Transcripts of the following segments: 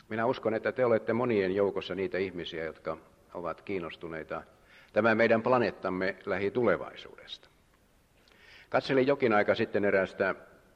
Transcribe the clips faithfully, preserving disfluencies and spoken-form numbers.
Minä uskon, että te olette monien joukossa niitä ihmisiä, jotka ovat kiinnostuneita tämän meidän planeettamme lähitulevaisuudesta. Katselin jokin aika sitten erästä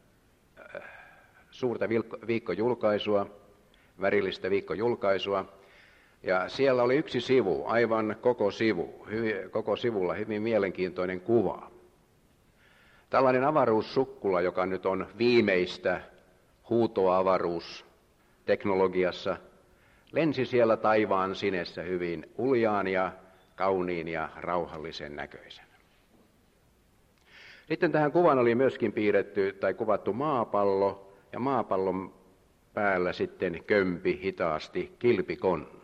suurta viikkojulkaisua, värillistä viikkojulkaisua, ja siellä oli yksi sivu, aivan koko sivu, koko sivulla hyvin mielenkiintoinen kuva. Tällainen avaruussukkula, joka nyt on viimeistä huutoa avaruusteknologiassa, lensi siellä taivaan sinessä hyvin uljaan ja kauniin ja rauhallisen näköisen. Sitten tähän kuvaan oli myöskin piirretty tai kuvattu maapallo, ja maapallon päällä sitten kömpi hitaasti kilpikonna.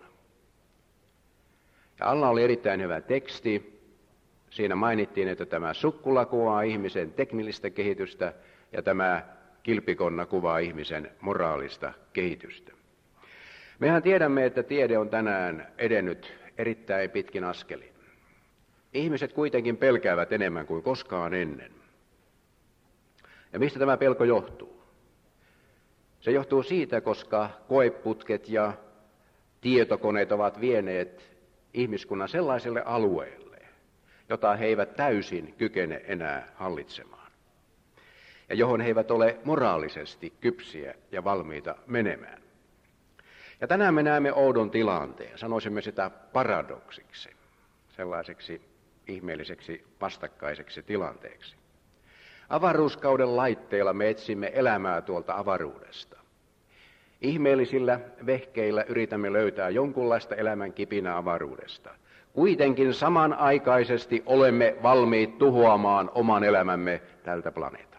Ja alla oli erittäin hyvä teksti. Siinä mainittiin, että tämä sukkula kuvaa ihmisen teknillistä kehitystä ja tämä kilpikonna kuvaa ihmisen moraalista kehitystä. Mehän tiedämme, että tiede on tänään edennyt erittäin pitkin askelin. Ihmiset kuitenkin pelkäävät enemmän kuin koskaan ennen. Ja mistä tämä pelko johtuu? Se johtuu siitä, koska koeputket ja tietokoneet ovat vieneet ihmiskunnan sellaiselle alueelle, jota he eivät täysin kykene enää hallitsemaan. Ja johon he eivät ole moraalisesti kypsiä ja valmiita menemään. Ja tänään me näemme oudon tilanteen, sanoisimme sitä paradoksiksi, sellaiseksi ihmeelliseksi vastakkaiseksi tilanteeksi. Avaruuskauden laitteilla me etsimme elämää tuolta avaruudesta. Ihmeellisillä vehkeillä yritämme löytää jonkunlaista elämän kipinää avaruudesta. Kuitenkin samanaikaisesti olemme valmiit tuhoamaan oman elämämme tältä planeetalta.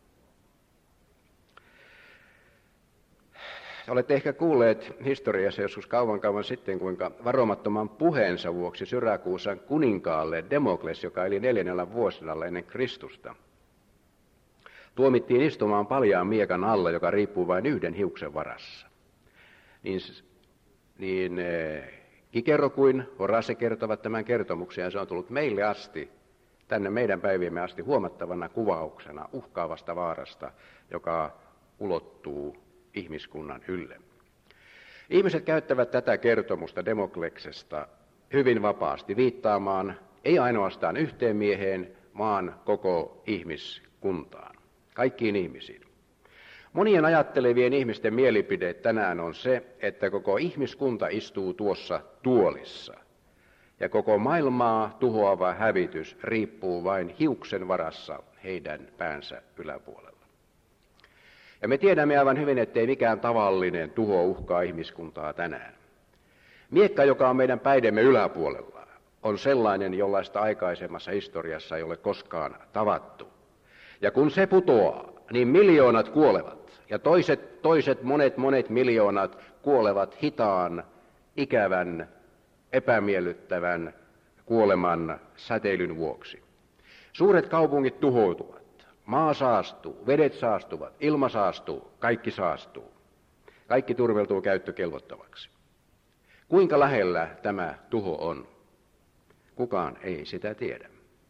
Olette ehkä kuulleet historiassa joskus kauan kauan sitten, kuinka varomattoman puheensa vuoksi Syrakuusan kuninkaalle Demokles, joka eli neljännellä vuosisadalla ennen Kristusta, tuomittiin istumaan paljaan miekan alla, joka riippuu vain yhden hiuksen varassa. Niin, niin Kikero kuin Horace kertovat tämän kertomuksen, ja se on tullut meille asti, tänne meidän päiviemme asti huomattavana kuvauksena uhkaavasta vaarasta, joka ulottuu ihmiskunnan ylle. Ihmiset käyttävät tätä kertomusta Demokleksesta hyvin vapaasti viittaamaan ei ainoastaan yhteen mieheen, vaan koko ihmiskuntaan, kaikkiin ihmisiin. Monien ajattelevien ihmisten mielipide tänään on se, että koko ihmiskunta istuu tuossa tuolissa ja koko maailmaa tuhoava hävitys riippuu vain hiuksen varassa heidän päänsä yläpuolella. Ja me tiedämme aivan hyvin, ettei mikään tavallinen tuho uhkaa ihmiskuntaa tänään. Miekka, joka on meidän päidemme yläpuolella, on sellainen, jollaista aikaisemmassa historiassa ei ole koskaan tavattu. Ja kun se putoaa, niin miljoonat kuolevat. Ja toiset, toiset monet monet miljoonat kuolevat hitaan, ikävän, epämiellyttävän kuoleman säteilyn vuoksi. Suuret kaupungit tuhoutuvat. Maa saastuu, vedet saastuvat, ilma saastuu, kaikki saastuu. Kaikki turveltuu käyttökelvottavaksi. Kuinka lähellä tämä tuho on? Kukaan ei sitä tiedä.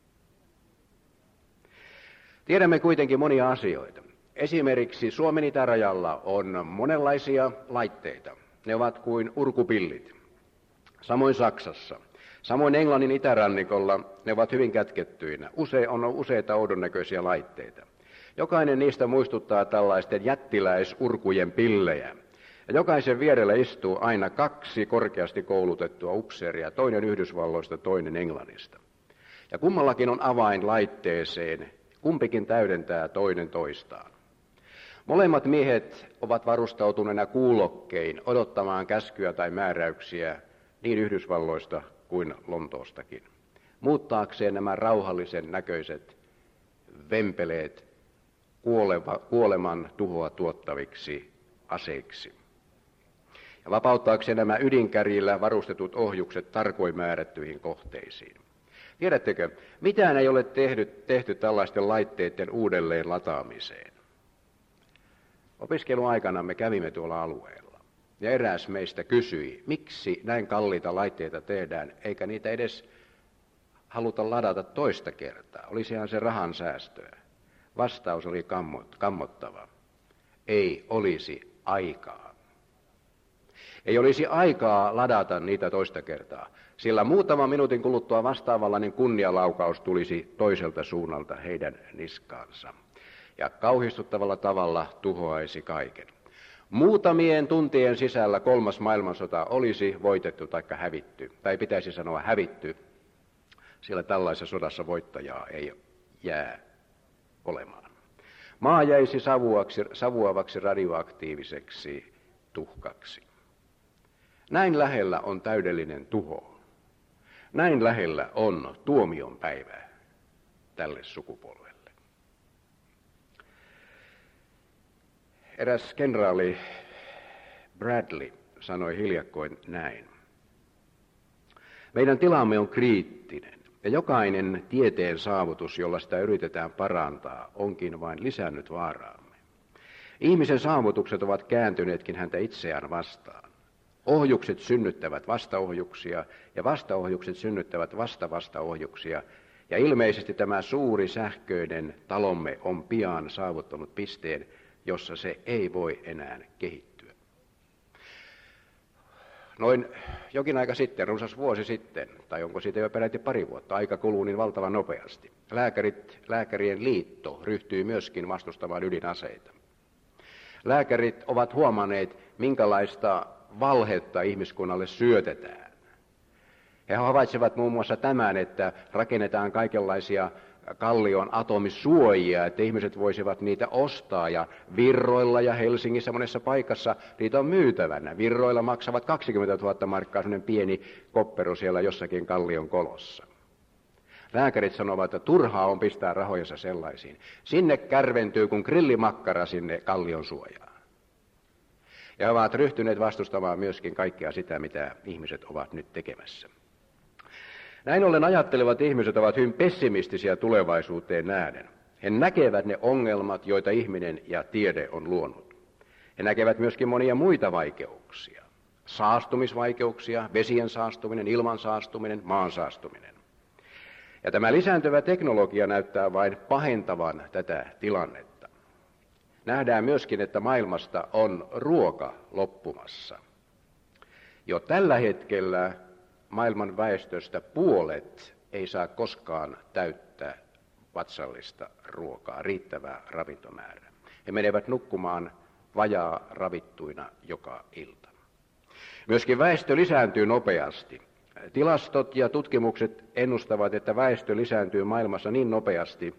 Tiedämme kuitenkin monia asioita. Esimerkiksi Suomen itärajalla on monenlaisia laitteita. Ne ovat kuin urkupillit. Samoin Saksassa. Samoin Englannin itärannikolla ne ovat hyvin kätkettyinä. Use, on useita oudon näköisiä laitteita. Jokainen niistä muistuttaa tällaisten jättiläisurkujen pillejä. Ja jokaisen vierellä istuu aina kaksi korkeasti koulutettua upseeria, toinen Yhdysvalloista, toinen Englannista. Ja kummallakin on avain laitteeseen, kumpikin täydentää toinen toistaan. Molemmat miehet ovat varustautuneena kuulokkein odottamaan käskyä tai määräyksiä niin Yhdysvalloista kuin Lontoostakin, muuttaakseen nämä rauhallisen näköiset vempeleet kuoleva, kuoleman tuhoa tuottaviksi aseiksi. Ja vapauttaakseen nämä ydinkärjillä varustetut ohjukset tarkoin määrättyihin kohteisiin. Tiedättekö, mitään ei ole tehty, tehty tällaisten laitteiden uudelleen lataamiseen. Opiskeluaikana me kävimme tuolla alueella. Ja eräs meistä kysyi, miksi näin kalliita laitteita tehdään, eikä niitä edes haluta ladata toista kertaa. Olisihan se rahan säästöä. Vastaus oli kammottava. Ei olisi aikaa. Ei olisi aikaa ladata niitä toista kertaa, sillä muutaman minuutin kuluttua vastaavallainen kunnialaukaus tulisi toiselta suunnalta heidän niskaansa ja kauhistuttavalla tavalla tuhoaisi kaiken. Muutamien tuntien sisällä kolmas maailmansota olisi voitettu tai hävitty, tai pitäisi sanoa hävitty, sillä tällaisessa sodassa voittajaa ei jää olemaan. Maa jäisi savuaksi, savuavaksi radioaktiiviseksi tuhkaksi. Näin lähellä on täydellinen tuho. Näin lähellä on tuomion päivä tälle sukupolvelle. Eräs kenraali Bradley sanoi hiljakkoin näin. Meidän tilamme on kriittinen ja jokainen tieteen saavutus, jolla sitä yritetään parantaa, onkin vain lisännyt vaaraamme. Ihmisen saavutukset ovat kääntyneetkin häntä itseään vastaan. Ohjukset synnyttävät vastaohjuksia ja vastaohjukset synnyttävät vasta-vastaohjuksia. Ja ilmeisesti tämä suuri sähköinen talomme on pian saavuttanut pisteen, jossa se ei voi enää kehittyä. Noin jokin aika sitten, runsas vuosi sitten, tai onko siitä jo peräti pari vuotta, aika kuluu niin valtavan nopeasti. Lääkärit, lääkärien liitto ryhtyy myöskin vastustamaan ydinaseita. Lääkärit ovat huomanneet, minkälaista valhetta ihmiskunnalle syötetään. He havaitsevat muun muassa tämän, että rakennetaan kaikenlaisia kallion atomisuojia, että ihmiset voisivat niitä ostaa, ja Virroilla ja Helsingissä monessa paikassa niitä on myytävänä. Virroilla maksavat kaksikymmentätuhatta markkaa sellainen pieni koppero siellä jossakin kallion kolossa. Lääkärit sanovat, että turhaa on pistää rahojensa sellaisiin. Sinne kärventyy kuin grillimakkara sinne kallion suojaan. Ja ovat ryhtyneet vastustamaan myöskin kaikkea sitä, mitä ihmiset ovat nyt tekemässä. Näin ollen ajattelevat ihmiset ovat hyvin pessimistisiä tulevaisuuteen nähden. He näkevät ne ongelmat, joita ihminen ja tiede on luonut. He näkevät myöskin monia muita vaikeuksia. Saastumisvaikeuksia, vesien saastuminen, ilman saastuminen, maan saastuminen. Ja tämä lisääntyvä teknologia näyttää vain pahentavan tätä tilannetta. Nähdään myöskin, että maailmasta on ruoka loppumassa. Jo tällä hetkellä maailman väestöstä puolet ei saa koskaan täyttää vatsallista ruokaa, riittävää ravintomäärää. He menevät nukkumaan vajaa ravittuina joka ilta. Myöskin väestö lisääntyy nopeasti. Tilastot ja tutkimukset ennustavat, että väestö lisääntyy maailmassa niin nopeasti,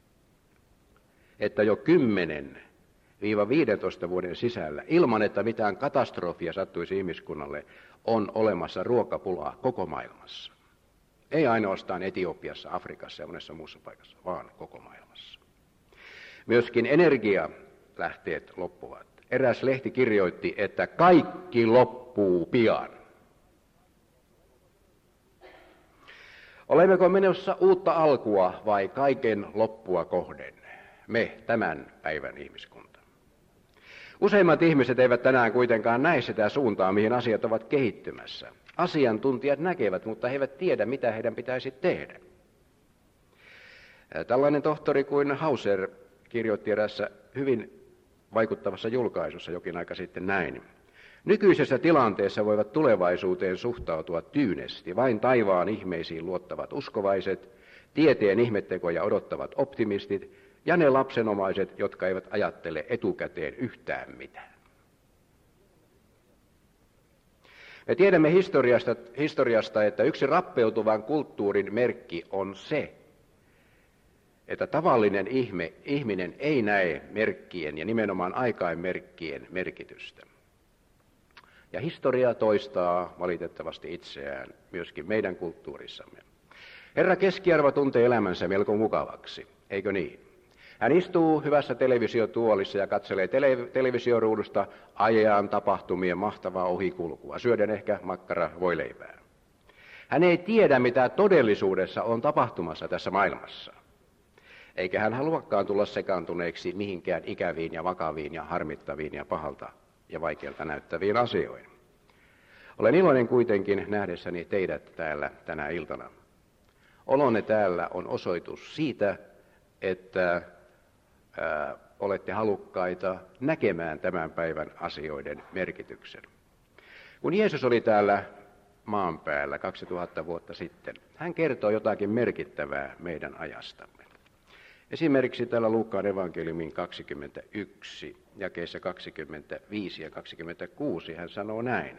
että jo kymmenen viidentoista vuoden sisällä, ilman että mitään katastrofia sattuisi ihmiskunnalle, on olemassa ruokapulaa koko maailmassa. Ei ainoastaan Etiopiassa, Afrikassa ja monessa muussa paikassa, vaan koko maailmassa. Myöskin energialähteet loppuvat. Eräs lehti kirjoitti, että kaikki loppuu pian. Olemmeko menossa uutta alkua vai kaiken loppua kohden? Me, tämän päivän ihmiskunta. Useimmat ihmiset eivät tänään kuitenkaan näe sitä suuntaa, mihin asiat ovat kehittymässä. Asiantuntijat näkevät, mutta he eivät tiedä, mitä heidän pitäisi tehdä. Tällainen tohtori kuin Hauser kirjoitti erässä hyvin vaikuttavassa julkaisussa jokin aika sitten näin. Nykyisessä tilanteessa voivat tulevaisuuteen suhtautua tyynesti vain taivaan ihmeisiin luottavat uskovaiset, tieteen ihmettekoja odottavat optimistit ja ne lapsenomaiset, jotka eivät ajattele etukäteen yhtään mitään. Me tiedämme historiasta, historiasta, että yksi rappeutuvan kulttuurin merkki on se, että tavallinen ihme, ihminen ei näe merkkien ja nimenomaan aikainmerkkien merkitystä. Ja historia toistaa valitettavasti itseään myöskin meidän kulttuurissamme. Herra Keskiarvo tuntee elämänsä melko mukavaksi, eikö niin? Hän istuu hyvässä televisiotuolissa ja katselee tele- televisioruudusta ajan tapahtumien mahtavaa ohikulkua, syöden ehkä makkara voileipää. Hän ei tiedä, mitä todellisuudessa on tapahtumassa tässä maailmassa. Eikä hän haluakaan tulla sekaantuneeksi mihinkään ikäviin ja vakaviin ja harmittaviin ja pahalta ja vaikealta näyttäviin asioihin. Olen iloinen kuitenkin nähdessäni teidät täällä tänä iltana. Olonne täällä on osoitus siitä, että ää, olette halukkaita näkemään tämän päivän asioiden merkityksen. Kun Jeesus oli täällä maan päällä kaksituhatta vuotta sitten, hän kertoo jotakin merkittävää meidän ajastamme. Esimerkiksi täällä Luukkaan evankeliumin kaksikymmentäyksi, jakeissa kaksikymmentäviisi ja kaksikymmentäkuusi hän sanoo näin,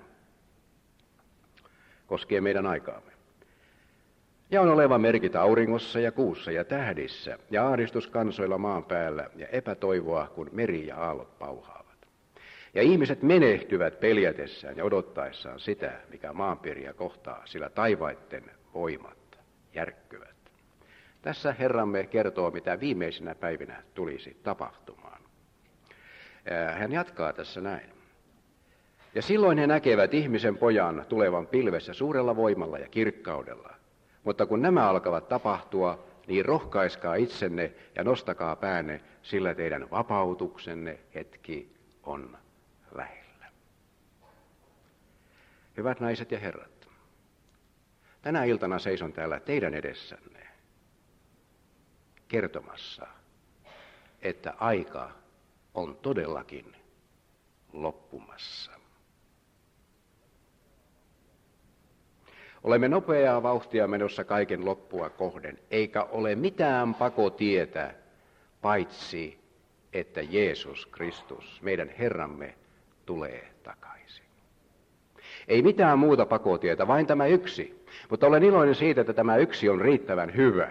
koskee meidän aikaamme. Ja on oleva merkit auringossa ja kuussa ja tähdissä ja ahdistus kansoilla maan päällä ja epätoivoa, kun meri ja aallot pauhaavat. Ja ihmiset menehtyvät peljätessään ja odottaessaan sitä, mikä maanpiiriä kohtaa, sillä taivaitten voimat järkkyvät. Tässä Herramme kertoo, mitä viimeisinä päivinä tulisi tapahtumaan. Hän jatkaa tässä näin. Ja silloin he näkevät ihmisen pojan tulevan pilvessä suurella voimalla ja kirkkaudella. Mutta kun nämä alkavat tapahtua, niin rohkaiskaa itsenne ja nostakaa päänne, sillä teidän vapautuksenne hetki on lähellä. Hyvät naiset ja herrat, tänä iltana seison täällä teidän edessänne kertomassa, että aika on todellakin loppumassa. Olemme nopeaa vauhtia menossa kaiken loppua kohden, eikä ole mitään pakotietä, paitsi että Jeesus Kristus, meidän Herramme, tulee takaisin. Ei mitään muuta pakotietä, vain tämä yksi, mutta olen iloinen siitä, että tämä yksi on riittävän hyvä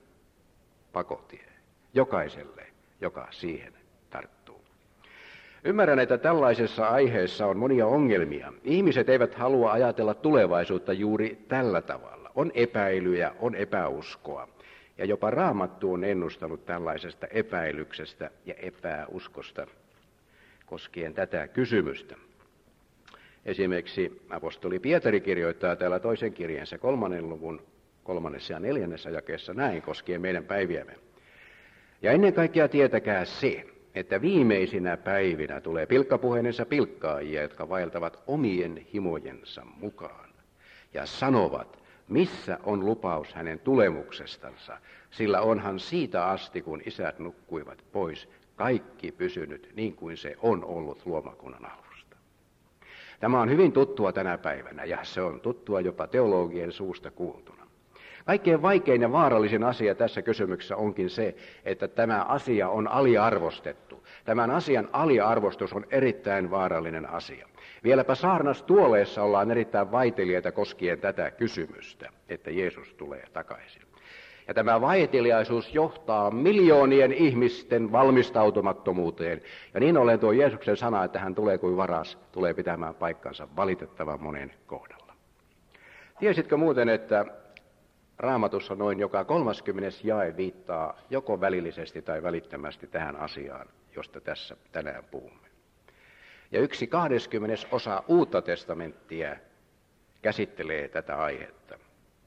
pakotie jokaiselle, joka siihen tarttuu. Ymmärrän, että tällaisessa aiheessa on monia ongelmia. Ihmiset eivät halua ajatella tulevaisuutta juuri tällä tavalla. On epäilyjä, on epäuskoa. Ja jopa Raamattu on ennustanut tällaisesta epäilyksestä ja epäuskosta koskien tätä kysymystä. Esimerkiksi apostoli Pietari kirjoittaa täällä toisen kirjeensä kolmannen luvun kolmannessa ja neljännessä jakeessa näin koskien meidän päiviämme. Ja ennen kaikkea tietäkää se, että viimeisinä päivinä tulee pilkkapuheinensa pilkkaajia, jotka vaeltavat omien himojensa mukaan ja sanovat, missä on lupaus hänen tulemuksestansa, sillä onhan siitä asti, kun isät nukkuivat pois, kaikki pysynyt niin kuin se on ollut luomakunnan alusta. Tämä on hyvin tuttua tänä päivänä ja se on tuttua jopa teologien suusta kuultuna. Kaikkein vaikein ja vaarallisin asia tässä kysymyksessä onkin se, että tämä asia on aliarvostettu. Tämän asian aliarvostus on erittäin vaarallinen asia. Vieläpä saarnastuoleessa ollaan erittäin vaiteliaita koskien tätä kysymystä, että Jeesus tulee takaisin. Ja tämä vaiteliaisuus johtaa miljoonien ihmisten valmistautumattomuuteen. Ja niin ollen tuo Jeesuksen sana, että hän tulee kuin varas, tulee pitämään paikkansa valitettavan monen kohdalla. Tiesitkö muuten, että Raamatussa noin joka kolmaskymmenes jae viittaa joko välillisesti tai välittömästi tähän asiaan, josta tässä tänään puhumme. Ja yksi kahdeskymmenes osa Uutta testamenttia käsittelee tätä aihetta.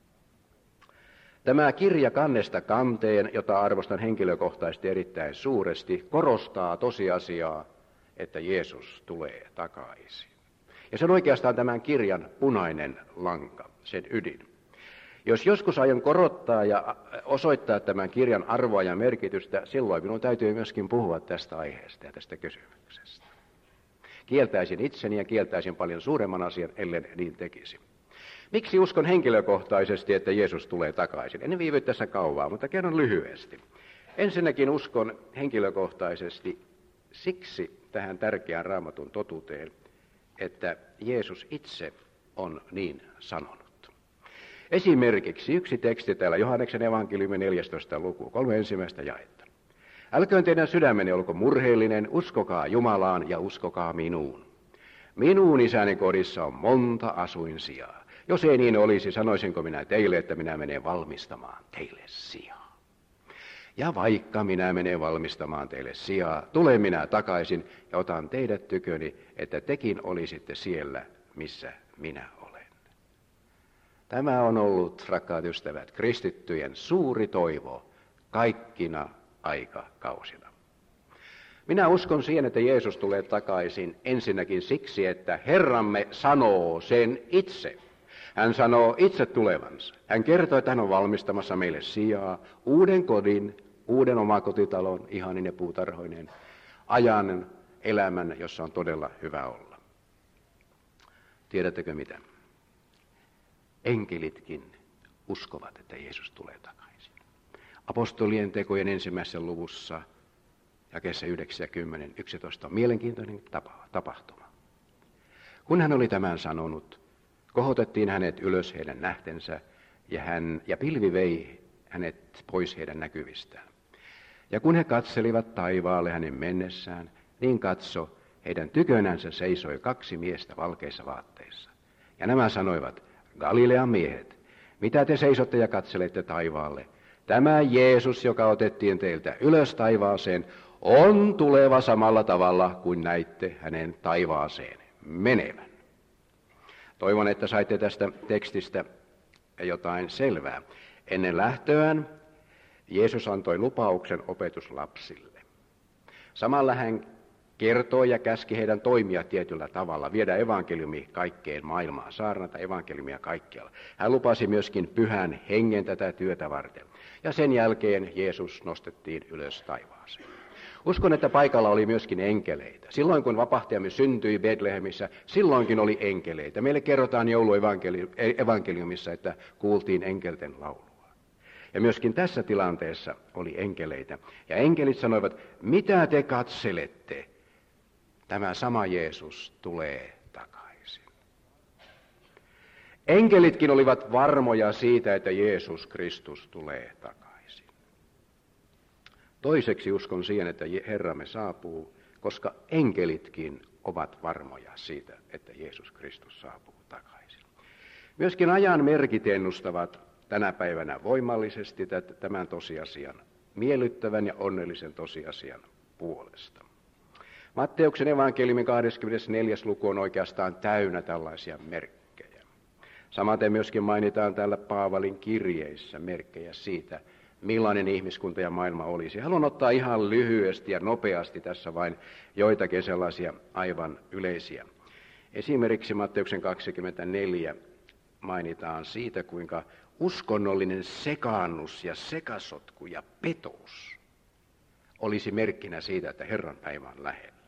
Tämä kirja kannesta kanteen, jota arvostan henkilökohtaisesti erittäin suuresti, korostaa tosiasiaa, että Jeesus tulee takaisin. Ja se on oikeastaan tämän kirjan punainen lanka, sen ydin. Jos joskus aion korottaa ja osoittaa tämän kirjan arvoa ja merkitystä, silloin minun täytyy myöskin puhua tästä aiheesta ja tästä kysymyksestä. Kieltäisin itseni ja kieltäisin paljon suuremman asian, ellen niin tekisi. Miksi uskon henkilökohtaisesti, että Jeesus tulee takaisin? En viivy tässä kauaa, mutta kerron lyhyesti. Ensinnäkin uskon henkilökohtaisesti siksi tähän tärkeään Raamatun totuuteen, että Jeesus itse on niin sanonut. Esimerkiksi yksi teksti täällä Johanneksen evankeliumin neljästoista luku, kolme ensimmäistä jaetta. Älköön teidän sydämenne olko murheellinen, uskokaa Jumalaan ja uskokaa minuun. Minun isäni kodissa on monta asuinsijaa. Jos ei niin olisi, sanoisinko minä teille, että minä menen valmistamaan teille sijaa. Ja vaikka minä menen valmistamaan teille sijaa, tulen minä takaisin ja otan teidät tyköni, että tekin olisitte siellä, missä minä olen. Tämä on ollut, rakkaat ystävät, kristittyjen suuri toivo kaikkina aikakausina. Minä uskon siihen, että Jeesus tulee takaisin ensinnäkin siksi, että Herramme sanoo sen itse. Hän sanoo itse tulevansa. Hän kertoo, että hän on valmistamassa meille sijaa, uuden kodin, uuden omakotitalon, ihanine puutarhoinen, ajan, elämän, jossa on todella hyvä olla. Tiedättekö mitä? Enkelitkin uskovat, että Jeesus tulee takaisin. Apostolien tekojen ensimmäisessä luvussa, jakeessa yhdeksän, kymmenen, yksitoista on mielenkiintoinen tapahtuma. Kun hän oli tämän sanonut, kohotettiin hänet ylös heidän nähtensä, ja, hän, ja pilvi vei hänet pois heidän näkyvistään. Ja kun he katselivat taivaalle hänen mennessään, niin katso, heidän tykönänsä seisoi kaksi miestä valkeissa vaatteissa. Ja nämä sanoivat, Galilean miehet, mitä te seisotte ja katselette taivaalle? Tämä Jeesus, joka otettiin teiltä ylös taivaaseen, on tuleva samalla tavalla kuin näitte hänen taivaaseen menevän. Toivon, että saitte tästä tekstistä jotain selvää. Ennen lähtöään Jeesus antoi lupauksen opetuslapsille. Samalla hän kertoi ja käski heidän toimia tietyllä tavalla, viedä evankeliumi kaikkeen maailmaan, saarnata evankeliumia kaikkialla. Hän lupasi myöskin pyhän hengen tätä työtä varten. Ja sen jälkeen Jeesus nostettiin ylös taivaaseen. Uskon, että paikalla oli myöskin enkeleitä. Silloin kun vapahtajamme syntyi Betlehemissä, silloinkin oli enkeleitä. Meille kerrotaan jouluevankeliumissa, että kuultiin enkelten laulua. Ja myöskin tässä tilanteessa oli enkeleitä. Ja enkelit sanoivat, mitä te katselette? Tämä sama Jeesus tulee takaisin. Enkelitkin olivat varmoja siitä, että Jeesus Kristus tulee takaisin. Toiseksi uskon siihen, että Herramme saapuu, koska enkelitkin ovat varmoja siitä, että Jeesus Kristus saapuu takaisin. Myöskin ajan merkit ennustavat tänä päivänä voimallisesti tämän tosiasian, miellyttävän ja onnellisen tosiasian puolesta. Matteuksen evankeliumin kahdeskymmenesneljäs luku on oikeastaan täynnä tällaisia merkkejä. Samaten myöskin mainitaan täällä Paavalin kirjeissä merkkejä siitä, millainen ihmiskunta ja maailma olisi. Haluan ottaa ihan lyhyesti ja nopeasti tässä vain joitakin sellaisia aivan yleisiä. Esimerkiksi Matteuksen kaksikymmentäneljä mainitaan siitä, kuinka uskonnollinen sekaannus ja sekasotku ja petous olisi merkkinä siitä, että Herran päivä on lähellä.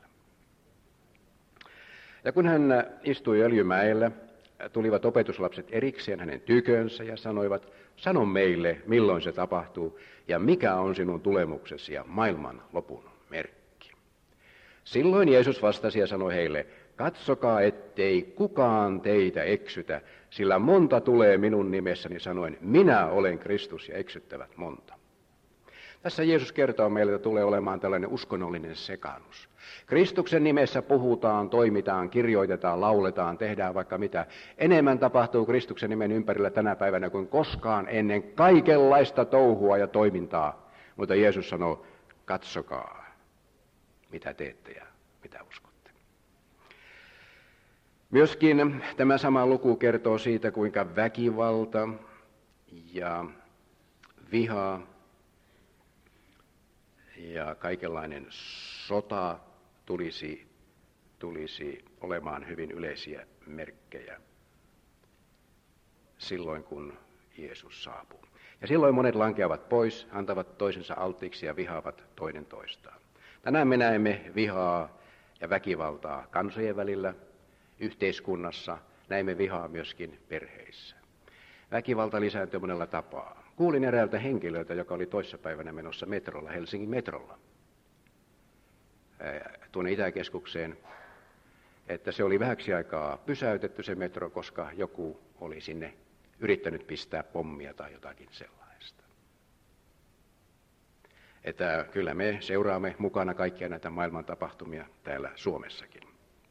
Ja kun hän istui Öljymäellä, tulivat opetuslapset erikseen hänen tykönsä ja sanoivat, sano meille, milloin se tapahtuu ja mikä on sinun tulemuksesi ja maailman lopun merkki. Silloin Jeesus vastasi ja sanoi heille, katsokaa, ettei kukaan teitä eksytä, sillä monta tulee minun nimessäni sanoen, minä olen Kristus ja eksyttävät monta. Tässä Jeesus kertoo meille, että tulee olemaan tällainen uskonnollinen sekaannus. Kristuksen nimessä puhutaan, toimitaan, kirjoitetaan, lauletaan, tehdään vaikka mitä. Enemmän tapahtuu Kristuksen nimen ympärillä tänä päivänä kuin koskaan ennen kaikenlaista touhua ja toimintaa. Mutta Jeesus sanoo, katsokaa, mitä teette ja mitä uskotte. Myöskin tämä sama luku kertoo siitä, kuinka väkivalta ja viha ja kaikenlainen sota tulisi, tulisi olemaan hyvin yleisiä merkkejä silloin, kun Jeesus saapuu. Ja silloin monet lankeavat pois, antavat toisensa alttiiksi ja vihaavat toinen toistaan. Tänään me näemme vihaa ja väkivaltaa kansojen välillä, yhteiskunnassa, näemme vihaa myöskin perheissä. Väkivalta lisääntyy monella tapaa. Kuulin eräältä henkilöltä, joka oli toissapäivänä menossa metrolla, Helsingin metrolla, tuonne Itäkeskukseen, että se oli vähäksi aikaa pysäytetty se metro, koska joku oli sinne yrittänyt pistää pommia tai jotakin sellaista. Että kyllä me seuraamme mukana kaikkia näitä maailman tapahtumia täällä Suomessakin.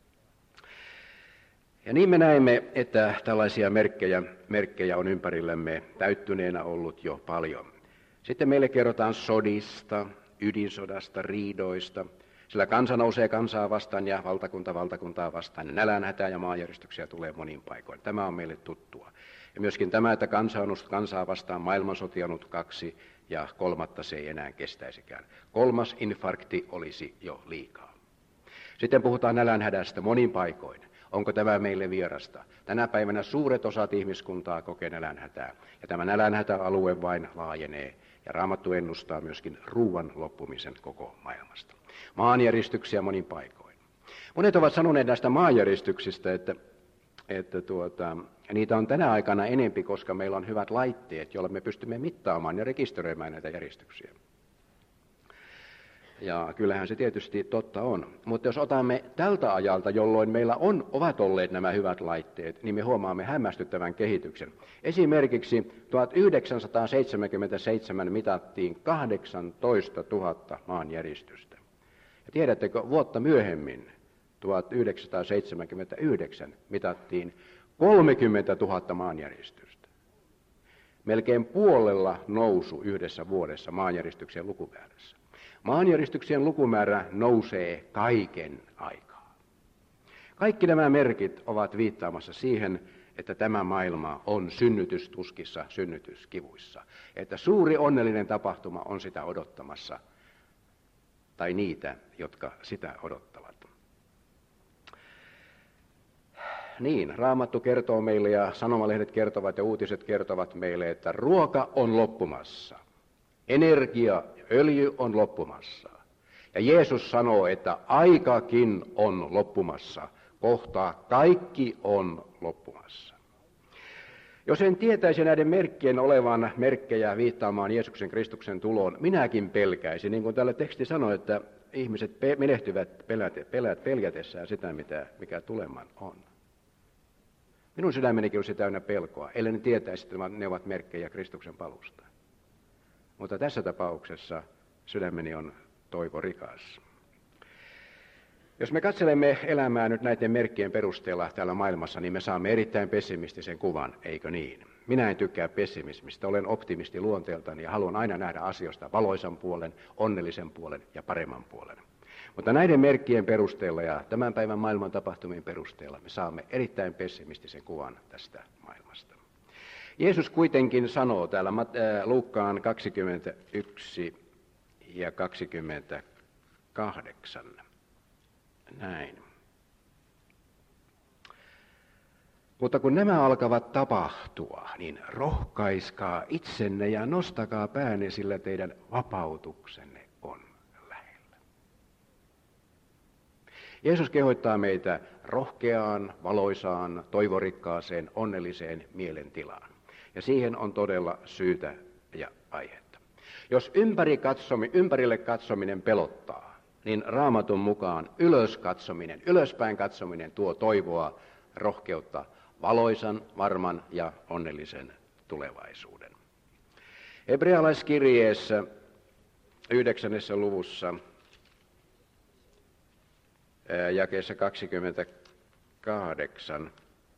Ja niin me näemme, että tällaisia merkkejä, merkkejä on ympärillämme täyttyneenä ollut jo paljon. Sitten meille kerrotaan sodista, ydinsodasta, riidoista, sillä kansa nousee kansaa vastaan ja valtakunta valtakuntaa vastaan. Nälänhätää ja maanjäristyksiä tulee monin paikoin. Tämä on meille tuttua. Ja myöskin tämä, että kansa on noussut kansaa vastaan, maailmansotia on kaksi ja kolmatta se ei enää kestäisikään. Kolmas infarkti olisi jo liikaa. Sitten puhutaan nälänhädästä monin paikoin. Onko tämä meille vierasta? Tänä päivänä suuret osat ihmiskuntaa kokee nälänhätää, ja tämä nälänhätäalue vain laajenee, ja Raamattu ennustaa myöskin ruuan loppumisen koko maailmasta. Maanjäristyksiä monin paikoin. Monet ovat sanoneet näistä maanjäristyksistä, että että tuota, niitä on tänä aikana enempi, koska meillä on hyvät laitteet, joilla me pystymme mittaamaan ja rekisteröimään näitä järjestyksiä. Ja kyllähän se tietysti totta on. Mutta jos otamme tältä ajalta, jolloin meillä on, ovat olleet nämä hyvät laitteet, niin me huomaamme hämmästyttävän kehityksen. Esimerkiksi tuhatyhdeksänsataaseitsemänkymmentäseitsemän mitattiin kahdeksantoistatuhatta maanjäristystä. Ja tiedättekö, vuotta myöhemmin, tuhatyhdeksänsataaseitsemänkymmentäyhdeksän, mitattiin kolmekymmentätuhatta maanjäristystä. Melkein puolella nousu yhdessä vuodessa maanjäristyksien lukumäärässä. Maanjäristyksien lukumäärä nousee kaiken aikaa. Kaikki nämä merkit ovat viittaamassa siihen, että tämä maailma on synnytystuskissa, synnytyskivuissa. Että suuri onnellinen tapahtuma on sitä odottamassa, tai niitä, jotka sitä odottavat. Niin, Raamattu kertoo meille ja sanomalehdet kertovat ja uutiset kertovat meille, että ruoka on loppumassa. Energia ja öljy on loppumassa. Ja Jeesus sanoo, että aikakin on loppumassa. Kohta kaikki on loppumassa. Jos en tietäisi näiden merkkien olevan merkkejä viittaamaan Jeesuksen Kristuksen tuloon, minäkin pelkäisin, niin kuin täällä teksti sanoi, että ihmiset pe- menehtyvät pelät, pelät, peljätessään sitä, mitä, mikä tuleman on. Minun sydämenikin olisi täynnä pelkoa, ellei ne tietäisi, että ne ovat merkkejä Kristuksen palusta. Mutta tässä tapauksessa sydämeni on toivorikas. Jos me katselemme elämää nyt näiden merkkien perusteella täällä maailmassa, niin me saamme erittäin pessimistisen kuvan, eikö niin? Minä en tykkää pessimismistä, olen optimisti luonteeltani ja haluan aina nähdä asioista valoisan puolen, onnellisen puolen ja paremman puolen. Mutta näiden merkkien perusteella ja tämän päivän maailman tapahtumien perusteella me saamme erittäin pessimistisen kuvan tästä maailmasta. Jeesus kuitenkin sanoo täällä Luukkaan kaksikymmentäyksi ja kaksikymmentäkahdeksan. Näin. Mutta kun nämä alkavat tapahtua, niin rohkaiskaa itsenne ja nostakaa päänne, sillä teidän vapautuksenne on lähellä. Jeesus kehottaa meitä rohkeaan, valoisaan, toivorikkaaseen, onnelliseen mielentilaan. Ja siihen on todella syytä ja aihetta. Jos ympäri katsomi, ympärille katsominen pelottaa, niin Raamatun mukaan ylös katsominen, ylöspäin katsominen tuo toivoa, rohkeutta, valoisan, varman ja onnellisen tulevaisuuden. Hebrealaiskirjeessä yhdeksännessä luvussa jakeessa kaksikymmentäkahdeksan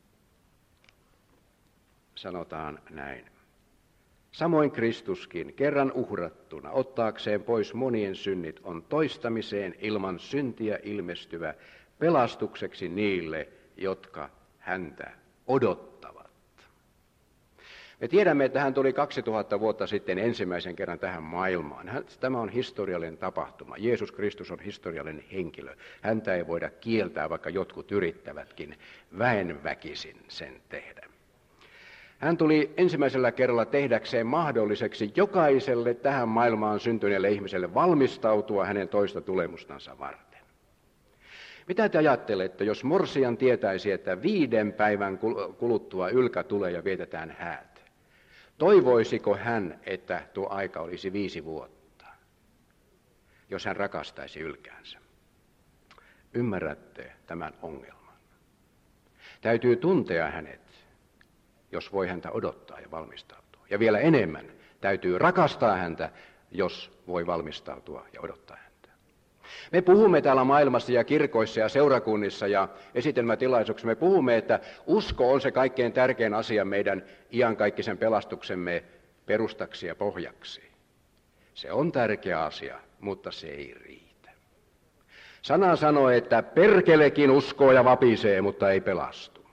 sanotaan näin. Samoin Kristuskin, kerran uhrattuna, ottaakseen pois monien synnit, on toistamiseen ilman syntiä ilmestyvä pelastukseksi niille, jotka häntä odottavat. Me tiedämme, että hän tuli kaksituhatta vuotta sitten ensimmäisen kerran tähän maailmaan. Tämä on historiallinen tapahtuma. Jeesus Kristus on historiallinen henkilö. Häntä ei voida kieltää, vaikka jotkut yrittävätkin väenväkisin sen tehdä. Hän tuli ensimmäisellä kerralla tehdäkseen mahdolliseksi jokaiselle tähän maailmaan syntyneelle ihmiselle valmistautua hänen toista tulemustansa varten. Mitä te ajattelette, jos morsian tietäisi, että viiden päivän kuluttua ylkä tulee ja vietetään häät? Toivoisiko hän, että tuo aika olisi viisi vuotta, jos hän rakastaisi ylkäänsä? Ymmärrätte tämän ongelman. Täytyy tuntea hänet, jos voi häntä odottaa ja valmistautua. Ja vielä enemmän, täytyy rakastaa häntä, jos voi valmistautua ja odottaa häntä. Me puhumme täällä maailmassa ja kirkoissa ja seurakunnissa ja esitelmätilaisuuksissa, me puhumme, että usko on se kaikkein tärkein asia meidän iankaikkisen pelastuksemme perustaksi ja pohjaksi. Se on tärkeä asia, mutta se ei riitä. Sana sanoo, että perkelekin uskoo ja vapisee, mutta ei pelastu.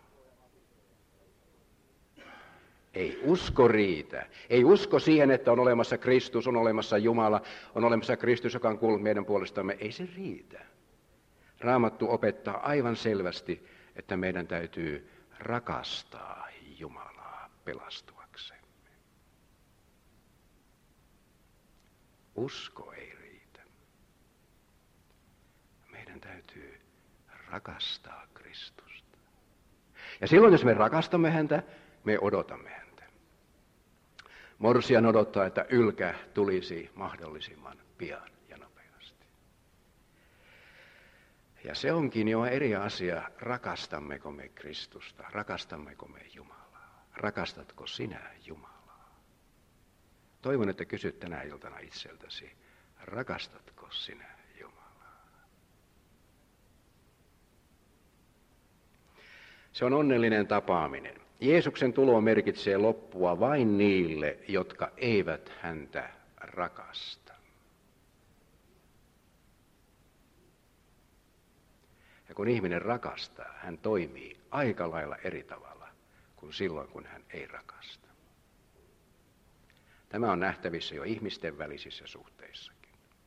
Ei usko riitä. Ei usko siihen, että on olemassa Kristus, on olemassa Jumala, on olemassa Kristus, joka on kuullut meidän puolestamme. Ei se riitä. Raamattu opettaa aivan selvästi, että meidän täytyy rakastaa Jumalaa pelastuaksemme. Usko ei riitä. Meidän täytyy rakastaa Kristusta. Ja silloin, jos me rakastamme häntä, me odotamme häntä. Morsian odottaa, että ylkä tulisi mahdollisimman pian ja nopeasti. Ja se onkin jo eri asia, rakastammeko me Kristusta, rakastammeko me Jumalaa, rakastatko sinä Jumalaa? Toivon, että kysyt tänä iltana itseltäsi, rakastatko sinä Jumalaa? Se on onnellinen tapaaminen. Jeesuksen tulo merkitsee loppua vain niille, jotka eivät häntä rakasta. Ja kun ihminen rakastaa, hän toimii aika lailla eri tavalla kuin silloin, kun hän ei rakasta. Tämä on nähtävissä jo ihmisten välisissä suhteissakin.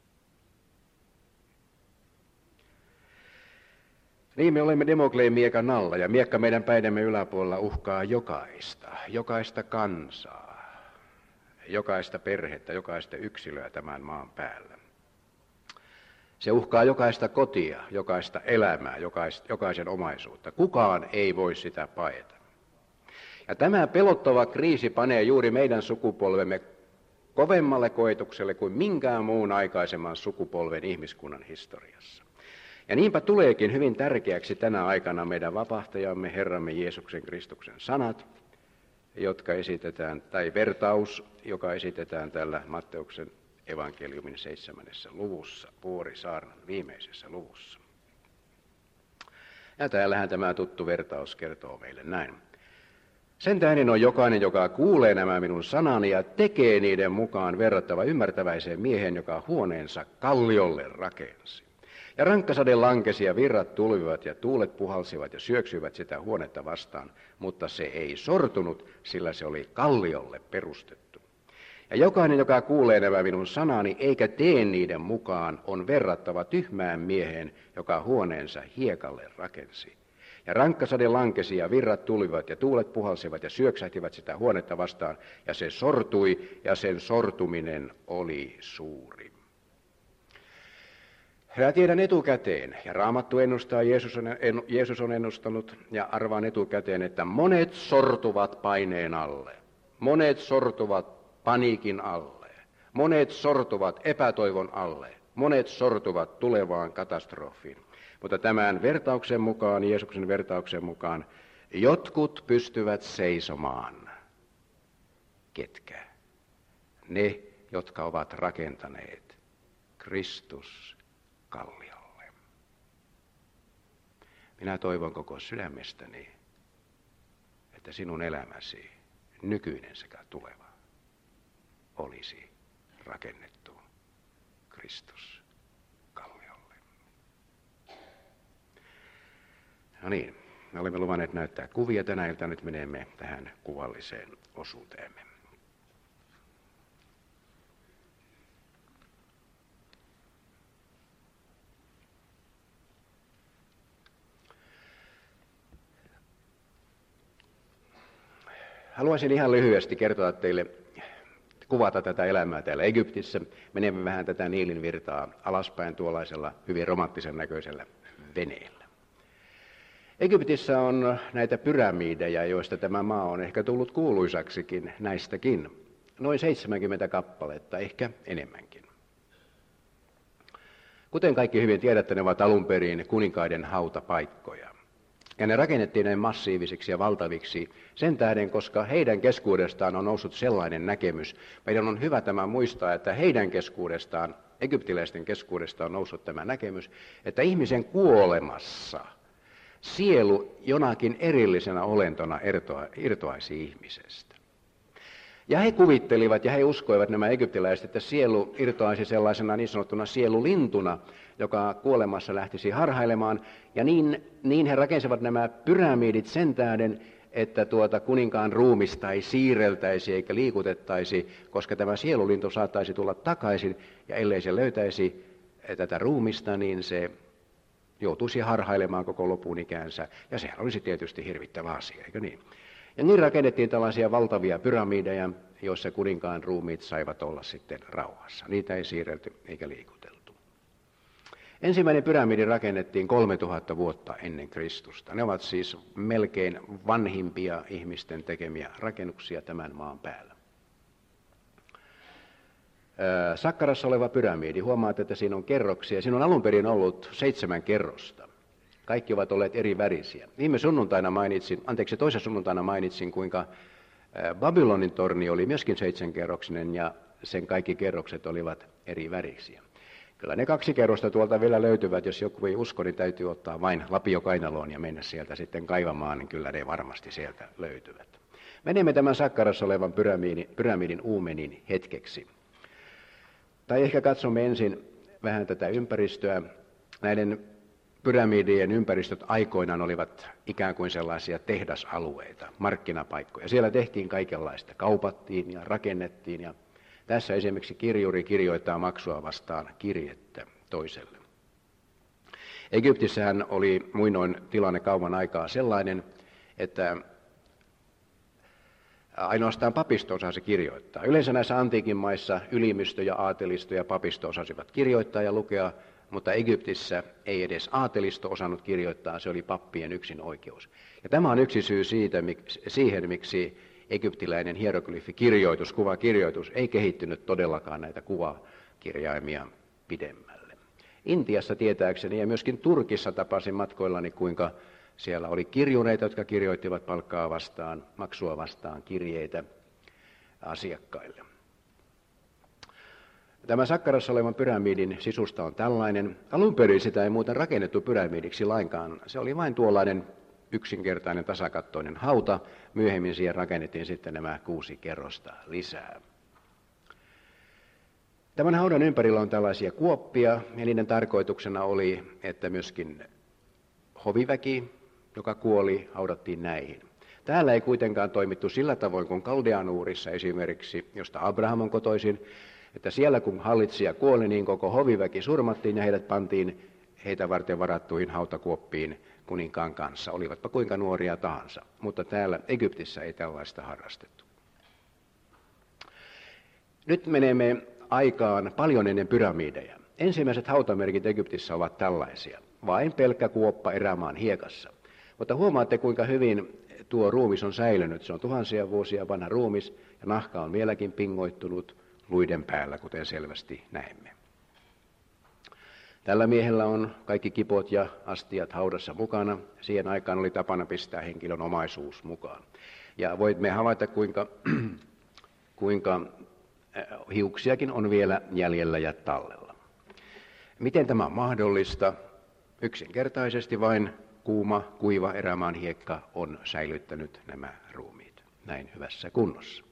Niin me olemme Demokleen miekan alla ja miekka meidän päidemme yläpuolella uhkaa jokaista, jokaista kansaa, jokaista perhettä, jokaista yksilöä tämän maan päällä. Se uhkaa jokaista kotia, jokaista elämää, jokaisen omaisuutta. Kukaan ei voi sitä paeta. Ja tämä pelottava kriisi panee juuri meidän sukupolvemme kovemmalle koetukselle kuin minkään muun aikaisemman sukupolven ihmiskunnan historiassa. Ja niinpä tuleekin hyvin tärkeäksi tänä aikana meidän vapahtajamme, Herramme Jeesuksen Kristuksen sanat, jotka esitetään, tai vertaus, joka esitetään tällä Matteuksen evankeliumin seitsemännessä luvussa, Vuorisaarnan viimeisessä luvussa. Ja täällähän tämä tuttu vertaus kertoo meille näin. Sen tähden on jokainen, joka kuulee nämä minun sanani ja tekee niiden mukaan verrattava ymmärtäväiseen miehen, joka huoneensa kalliolle rakensi. Ja rankkasade lankesi ja virrat tulivat ja tuulet puhalsivat ja syöksyivät sitä huonetta vastaan, mutta se ei sortunut, sillä se oli kalliolle perustettu. Ja jokainen, joka kuulee nämä minun sanani eikä tee niiden mukaan, on verrattava tyhmään mieheen, joka huoneensa hiekalle rakensi. Ja rankkasade lankesi ja virrat tulivat ja tuulet puhalsivat ja syöksähtivät sitä huonetta vastaan, ja se sortui ja sen sortuminen oli suuri. Minä tiedän etukäteen, ja Raamattu ennustaa, Jeesus on, en, Jeesus on ennustanut, ja arvaan etukäteen, että monet sortuvat paineen alle. Monet sortuvat paniikin alle. Monet sortuvat epätoivon alle. Monet sortuvat tulevaan katastrofiin. Mutta tämän vertauksen mukaan, Jeesuksen vertauksen mukaan, jotkut pystyvät seisomaan. Ketkä? Ne, jotka ovat rakentaneet Kristus kalliolle. Minä toivon koko sydämestäni, että sinun elämäsi, nykyinen sekä tuleva, olisi rakennettu Kristus kalliolle. No niin, me olemme luvanneet näyttää kuvia tänä iltana, nyt menemme tähän kuvalliseen osuuteemme. Haluaisin ihan lyhyesti kertoa teille, kuvata tätä elämää täällä Egyptissä. Menemme vähän tätä Niilin virtaa alaspäin tuollaisella hyvin romanttisen näköisellä veneellä. Egyptissä on näitä pyramideja, joista tämä maa on ehkä tullut kuuluisaksikin, näistäkin. Noin seitsemänkymmentä kappaletta, ehkä enemmänkin. Kuten kaikki hyvin tiedätte, ne ovat alun perin kuninkaiden hautapaikkoja. Ja ne rakennettiin näin massiivisiksi ja valtaviksi sen tähden, koska heidän keskuudestaan on noussut sellainen näkemys. Meidän on hyvä tämä muistaa, että heidän keskuudestaan, egyptiläisten keskuudestaan on noussut tämä näkemys, että ihmisen kuolemassa sielu jonakin erillisenä olentona irtoaisi ihmisestä. Ja he kuvittelivat ja he uskoivat, nämä egyptiläiset, että sielu irtoaisi sellaisena niin sanottuna sielulintuna, joka kuolemassa lähtisi harhailemaan. Ja niin, niin he rakensivat nämä pyramidit sen tähden, että tuota kuninkaan ruumista ei siirreltäisi eikä liikutettaisi, koska tämä sielulintu saattaisi tulla takaisin. Ja ellei se löytäisi tätä ruumista, niin se joutuisi harhailemaan koko lopun ikänsä. Ja sehän olisi tietysti hirvittävä asia, eikö niin? Ja niin rakennettiin tällaisia valtavia pyramideja, joissa kuninkaan ruumiit saivat olla sitten rauhassa. Niitä ei siirrelty eikä liikuteltu. Ensimmäinen pyramidi rakennettiin kolmetuhatta vuotta ennen Kristusta. Ne ovat siis melkein vanhimpia ihmisten tekemiä rakennuksia tämän maan päällä. Sakkarassa oleva pyramidi, huomaat, että siinä on kerroksia. Siinä on alun perin ollut seitsemän kerrosta. Kaikki ovat olleet eri värisiä. Viime sunnuntaina mainitsin, anteeksi toisessa sunnuntaina mainitsin, kuinka Babylonin torni oli myöskin seitsemänkerroksinen ja sen kaikki kerrokset olivat eri värisiä. Kyllä ne kaksi kerrosta tuolta vielä löytyvät, jos joku ei usko, niin täytyy ottaa vain lapio kainaloon ja mennä sieltä sitten kaivamaan, niin kyllä ne varmasti sieltä löytyvät. Menemme tämän Sakkarassa olevan pyramidin, pyramidin uumenin hetkeksi. Tai ehkä katsomme ensin vähän tätä ympäristöä. Näiden pyramidien ympäristöt aikoinaan olivat ikään kuin sellaisia tehdasalueita, markkinapaikkoja. Siellä tehtiin kaikenlaista, kaupattiin ja rakennettiin. Ja tässä esimerkiksi kirjuri kirjoittaa maksua vastaan kirjettä toiselle. Egyptissähän oli muinoin tilanne kauan aikaa sellainen, että ainoastaan papisto osasi kirjoittaa. Yleensä näissä antiikin maissa ylimistö ja aatelisto ja papisto osasivat kirjoittaa ja lukea, mutta Egyptissä ei edes aatelisto osannut kirjoittaa, se oli pappien yksin oikeus. Ja tämä on yksi syy siitä, miksi, siihen, miksi egyptiläinen hieroglyfikirjoitus, kuvakirjoitus ei kehittynyt todellakaan näitä kuvakirjaimia pidemmälle. Intiassa tietääkseni ja myöskin Turkissa tapasin matkoillani, kuinka siellä oli kirjuneita, jotka kirjoittivat palkkaa vastaan, maksua vastaan kirjeitä asiakkaille. Tämä Sakkarassa olevan pyramidin sisusta on tällainen. Alun perin sitä ei muuten rakennettu pyramidiksi lainkaan. Se oli vain tuollainen yksinkertainen tasakattoinen hauta. Myöhemmin siihen rakennettiin sitten nämä kuusi kerrosta lisää. Tämän haudan ympärillä on tällaisia kuoppia, ja niiden tarkoituksena oli, että myöskin hoviväki, joka kuoli, haudattiin näihin. Täällä ei kuitenkaan toimittu sillä tavoin kuin Kaldeanuurissa esimerkiksi, josta Abraham on kotoisin, että siellä kun hallitsija kuoli, niin koko hoviväki surmattiin ja heidät pantiin heitä varten varattuihin hautakuoppiin kuninkaan kanssa, olivatpa kuinka nuoria tahansa. Mutta täällä Egyptissä ei tällaista harrastettu. Nyt menemme aikaan paljon ennen pyramideja. Ensimmäiset hautamerkit Egyptissä ovat tällaisia. Vain pelkkä kuoppa erämaan hiekassa. Mutta huomaatte, kuinka hyvin tuo ruumis on säilynyt. Se on tuhansia vuosia vanha ruumis ja nahka on vieläkin pingoittunut luiden päällä, kuten selvästi näemme. Tällä miehellä on kaikki kipot ja astiat haudassa mukana. Siihen aikaan oli tapana pistää henkilön omaisuus mukaan. Ja voimme havaita, kuinka, kuinka hiuksiakin on vielä jäljellä ja tallella. Miten tämä on mahdollista? Yksinkertaisesti vain kuuma, kuiva erämaan hiekka on säilyttänyt nämä ruumiit näin hyvässä kunnossa.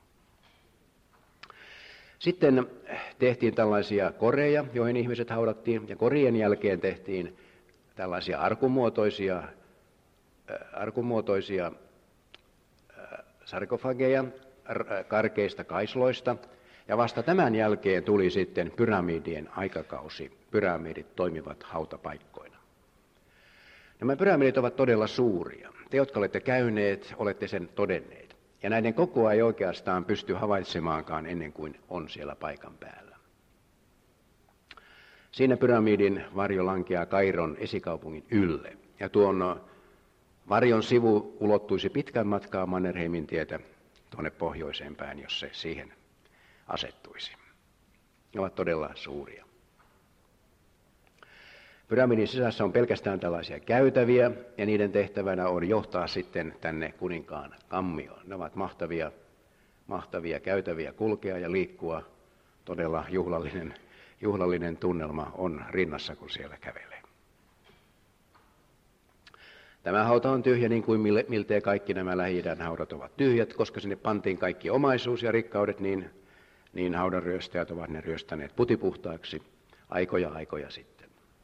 Sitten tehtiin tällaisia koreja, joihin ihmiset haudattiin, ja korien jälkeen tehtiin tällaisia arkumuotoisia, arkumuotoisia sarkofageja karkeista kaisloista, ja vasta tämän jälkeen tuli sitten pyramidien aikakausi. Pyramidit toimivat hautapaikkoina. Nämä pyramidit ovat todella suuria. Te, jotka olette käyneet, olette sen todenneet. Ja näiden kokoa ei oikeastaan pysty havaitsemaankaan ennen kuin on siellä paikan päällä. Siinä pyramidin varjo lankeaa Kairon esikaupungin ylle. Ja tuon varjon sivu ulottuisi pitkän matkaa Mannerheimin tietä tuonne pohjoiseen päin, jos se siihen asettuisi. Ne ovat todella suuria. Pyramidin sisässä on pelkästään tällaisia käytäviä, ja niiden tehtävänä on johtaa sitten tänne kuninkaan kammioon. Ne ovat mahtavia, mahtavia käytäviä kulkea ja liikkua. Todella juhlallinen, juhlallinen tunnelma on rinnassa, kun siellä kävelee. Tämä hauta on tyhjä, niin kuin miltei kaikki nämä Lähi-idän haudat ovat tyhjät, koska sinne pantiin kaikki omaisuus ja rikkaudet, niin, niin haudan ryöstäjät ovat ne ryöstäneet putipuhtaaksi aikoja aikoja sitten.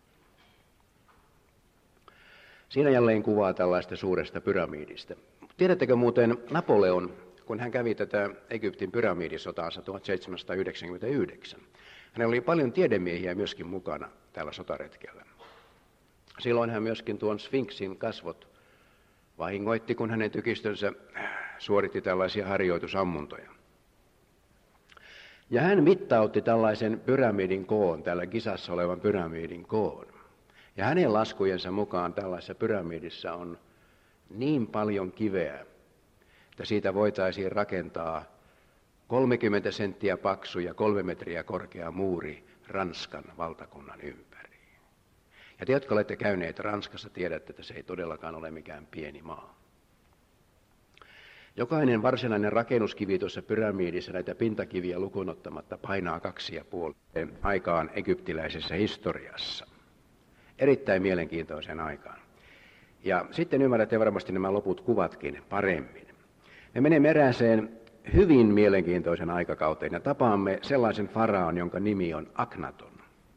Siinä jälleen kuvaa tällaista suuresta pyramidista. Tiedättekö muuten Napoleon, kun hän kävi tätä Egyptin pyramidisotaansa tuhatseitsemänsataayhdeksänkymmentäyhdeksän. Hänellä oli paljon tiedemiehiä myöskin mukana tällä sotaretkellä. Silloin hän myöskin tuon Sfinksin kasvot vahingoitti, kun hänen tykistönsä suoritti tällaisia harjoitusammuntoja. Ja hän mittautti tällaisen pyramidin koon, tällä Gizassa olevan pyramidin koon. Ja hänen laskujensa mukaan tällaisessa pyramidissa on niin paljon kiveä, että siitä voitaisiin rakentaa kolmekymmentä senttiä paksu ja kolme metriä korkea muuri Ranskan valtakunnan ympäri. Ja te, jotka olette käyneet Ranskassa, tiedätte, että se ei todellakaan ole mikään pieni maa. Jokainen varsinainen rakennuskivi tuossa pyramidissa näitä pintakiviä lukuun ottamatta painaa kaksi ja puoli aikaan egyptiläisessä historiassa. Erittäin mielenkiintoisen aikaan. Ja sitten ymmärrätte varmasti nämä loput kuvatkin paremmin. Me menemme erääseen hyvin mielenkiintoisen aikakauteen ja tapaamme sellaisen faraon, jonka nimi on Aknaton.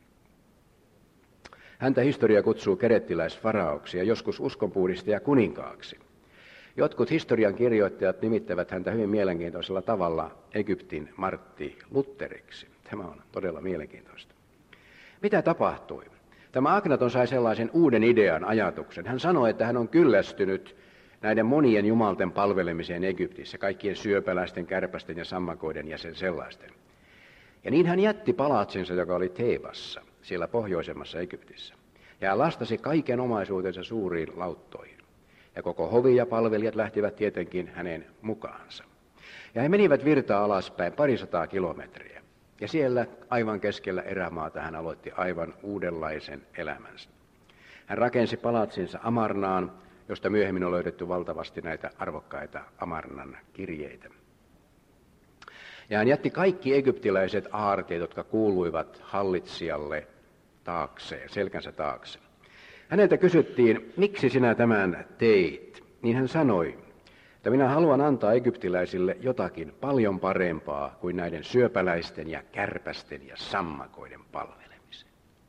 Häntä historia kutsuu kerettiläisfaraoksi ja joskus uskonpuhdistaja kuninkaaksi. Jotkut historian kirjoittajat nimittävät häntä hyvin mielenkiintoisella tavalla Egyptin Martti Lutheriksi. Tämä on todella mielenkiintoista. Mitä tapahtui? Tämä Aknaton sai sellaisen uuden idean, ajatuksen. Hän sanoi, että hän on kyllästynyt näiden monien jumalten palvelemiseen Egyptissä, kaikkien syöpäläisten, kärpästen ja sammakoiden ja sen sellaisten. Ja niin hän jätti palatsinsa, joka oli Thebassa, siellä pohjoisemmassa Egyptissä. Ja hän lastasi kaiken omaisuutensa suuriin lauttoihin. Ja koko hovi ja palvelijat lähtivät tietenkin hänen mukaansa. Ja he menivät virtaa alaspäin parisataa kilometriä. Ja siellä aivan keskellä erämaata hän aloitti aivan uudenlaisen elämänsä. Hän rakensi palatsinsa Amarnaan, josta myöhemmin on löydetty valtavasti näitä arvokkaita Amarnan kirjeitä. Ja hän jätti kaikki egyptiläiset aarteet, jotka kuuluivat hallitsijalle taakseen, selkänsä taakse. Häneltä kysyttiin, miksi sinä tämän teit? Niin hän sanoi, että minä haluan antaa egyptiläisille jotakin paljon parempaa kuin näiden syöpäläisten ja kärpästen ja sammakoiden palvelemisen.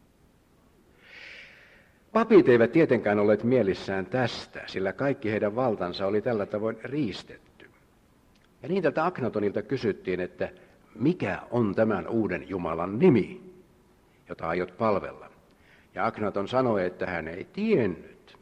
Papit eivät tietenkään olleet mielissään tästä, sillä kaikki heidän valtansa oli tällä tavoin riistetty. Ja niin tältä Aknatonilta kysyttiin, että mikä on tämän uuden Jumalan nimi, jota aiot palvella? Ja Aknaton sanoi, että hän ei tiennyt.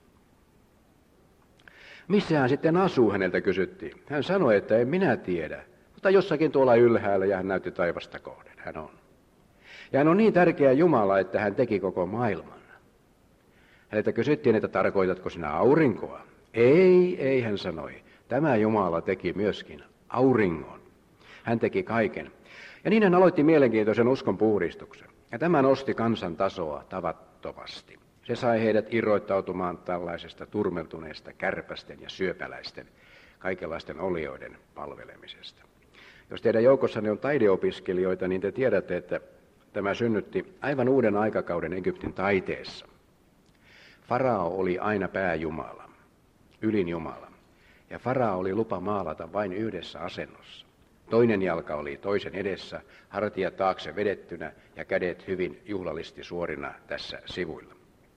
Missä hän sitten asuu, häneltä kysyttiin. Hän sanoi, että en minä tiedä, mutta jossakin tuolla ylhäällä, ja hän näytti taivasta kohden. Hän on. Ja hän on niin tärkeä Jumala, että hän teki koko maailman. Häneltä kysyttiin, että tarkoitatko sinä aurinkoa? Ei, ei, hän sanoi. Tämä Jumala teki myöskin auringon. Hän teki kaiken. Ja niin hän aloitti mielenkiintoisen uskon puhdistuksen. Ja tämä nosti kansan tasoa tavattomasti. Se sai heidät irroittautumaan tällaisesta turmeltuneesta kärpästen ja syöpäläisten, kaikenlaisten olioiden palvelemisesta. Jos teidän joukossanne on taideopiskelijoita, niin te tiedätte, että tämä synnytti aivan uuden aikakauden Egyptin taiteessa. Farao oli aina pääjumala, ylin jumala, ja farao oli lupa maalata vain yhdessä asennossa. Toinen jalka oli toisen edessä, hartia taakse vedettynä ja kädet hyvin juhlallisesti suorina tässä sivuilla.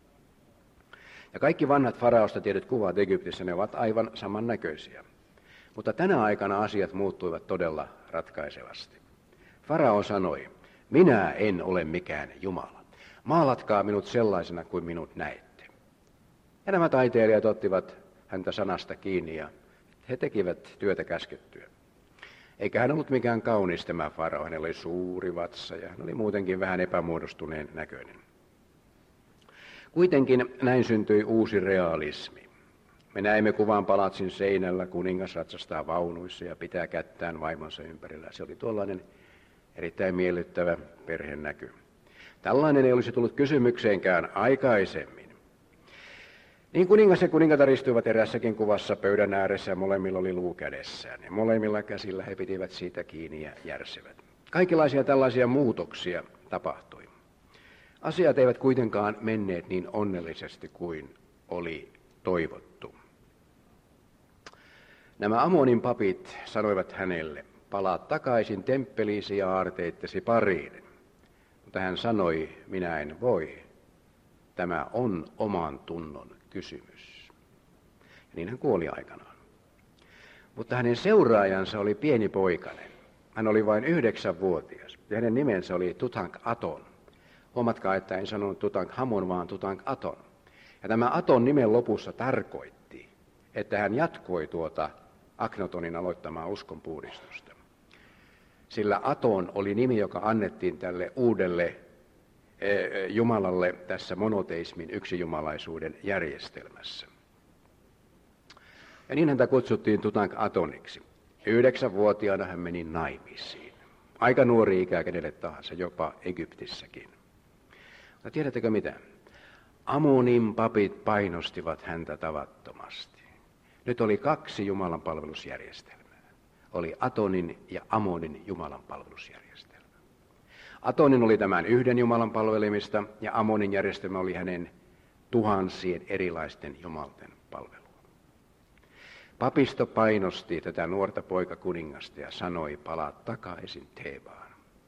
Ja kaikki vanhat faraosta tiedet kuvat Egyptissä, ne ovat aivan samannäköisiä. Mutta tänä aikana asiat muuttuivat todella ratkaisevasti. Farao sanoi, minä en ole mikään Jumala. Maalatkaa minut sellaisena kuin minut näette. Ja nämä taiteilijat ottivat häntä sanasta kiinni ja he tekivät työtä käskettyä. Eikä hän ollut mikään kaunis tämä farao, hänellä oli suuri vatsa ja hän oli muutenkin vähän epämuodostuneen näköinen. Kuitenkin näin syntyi uusi realismi. Me näimme kuvan palatsin seinällä, kuningas ratsastaa vaunuissa ja pitää kättään vaimonsa ympärillä. Se oli tuollainen erittäin miellyttävä perhenäky. Tällainen ei olisi tullut kysymykseenkään aikaisemmin. Niin kuningas ja kuningatar istuivat erässäkin kuvassa pöydän ääressä ja molemmilla oli luu kädessään. Ja molemmilla käsillä he pitivät siitä kiinni ja järsivät. Kaikenlaisia tällaisia muutoksia tapahtui. Asiat eivät kuitenkaan menneet niin onnellisesti kuin oli toivottu. Nämä Amonin papit sanoivat hänelle, palaa takaisin temppeliisi ja aarteittesi pariin. Mutta hän sanoi, minä en voi. Tämä on oman tunnon kysymys. Ja niin hän kuoli aikanaan. Mutta hänen seuraajansa oli pieni poikanen. Hän oli vain yhdeksänvuotias ja hänen nimensä oli Tutankhaton. Huomatkaa, että en sanonut Tutankhamon, vaan Tutankhaton. Ja tämä Aton nimen lopussa tarkoitti, että hän jatkoi tuota Aknatonin aloittamaa uskonpuhdistusta. sillä Aton oli nimi, joka annettiin tälle uudelle Jumalalle tässä monoteismin yksijumalaisuuden järjestelmässä. Ja niin häntä kutsuttiin Tutank-Atoniksi. Yhdeksänvuotiaana hän meni naimisiin. Aika nuori ikä kenelle tahansa, jopa Egyptissäkin. Mutta tiedättekö mitä? Amonin papit painostivat häntä tavattomasti. Nyt oli kaksi Jumalan palvelusjärjestelmää. Oli Atonin ja Amonin Jumalan palvelusjärjestelmä. Atonin oli tämän yhden Jumalan palvelemista ja Amonin järjestelmä oli hänen tuhansien erilaisten jumalten palvelua. Papisto painosti tätä nuorta poikakuningasta ja sanoi, palaa takaisin Thebaan.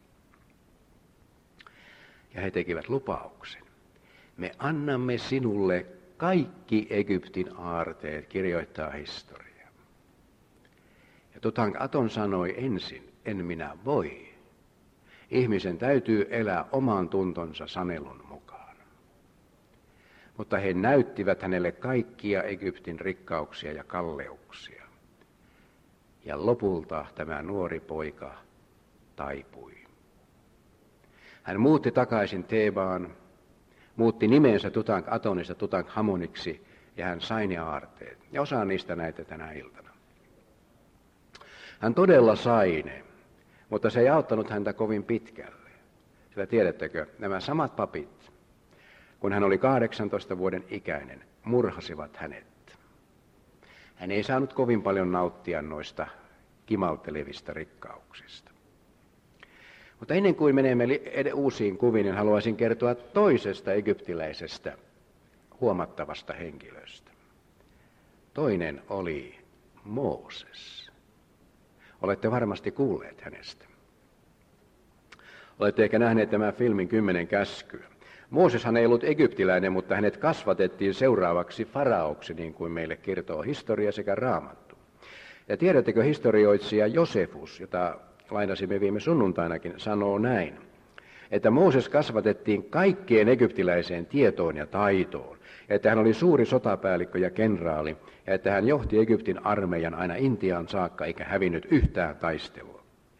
Ja he tekivät lupauksen. Me annamme sinulle kaikki Egyptin aarteet, kirjoittaa historia. Ja Tutank-Aton sanoi ensin, en minä voi. Ihmisen täytyy elää oman tuntonsa sanelun mukaan. Mutta he näyttivät hänelle kaikkia Egyptin rikkauksia ja kalleuksia. Ja lopulta tämä nuori poika taipui. Hän muutti takaisin Thebaan, muutti nimensä Tutank-Atonista Tutank-Hamoniksi ja hän sai ne aarteet. Ja osaan niistä näitä tänä iltana. Hän todella sai ne, mutta se ei auttanut häntä kovin pitkälle. Sillä tiedättekö, nämä samat papit, kun hän oli kahdeksantoista vuoden ikäinen, murhasivat hänet. Hän ei saanut kovin paljon nauttia noista kimaltelevista rikkauksista. Mutta ennen kuin menemme uusiin kuviin, niin haluaisin kertoa toisesta egyptiläisestä huomattavasta henkilöstä. Toinen oli Mooses. Olette varmasti kuulleet hänestä. Olette ehkä nähneet tämän filmin Kymmenen käskyä. Mooseshan ei ollut egyptiläinen, mutta hänet kasvatettiin seuraavaksi faraoksi, niin kuin meille kertoo historia sekä Raamattu. Ja tiedättekö, historioitsija Josefus, jota lainasimme viime sunnuntainakin, sanoo näin, että Mooses kasvatettiin kaikkeen egyptiläiseen tietoon ja taitoon, ja että hän oli suuri sotapäällikkö ja kenraali, ja että hän johti Egyptin armeijan aina Intiaan saakka, eikä hävinnyt yhtään taistelua.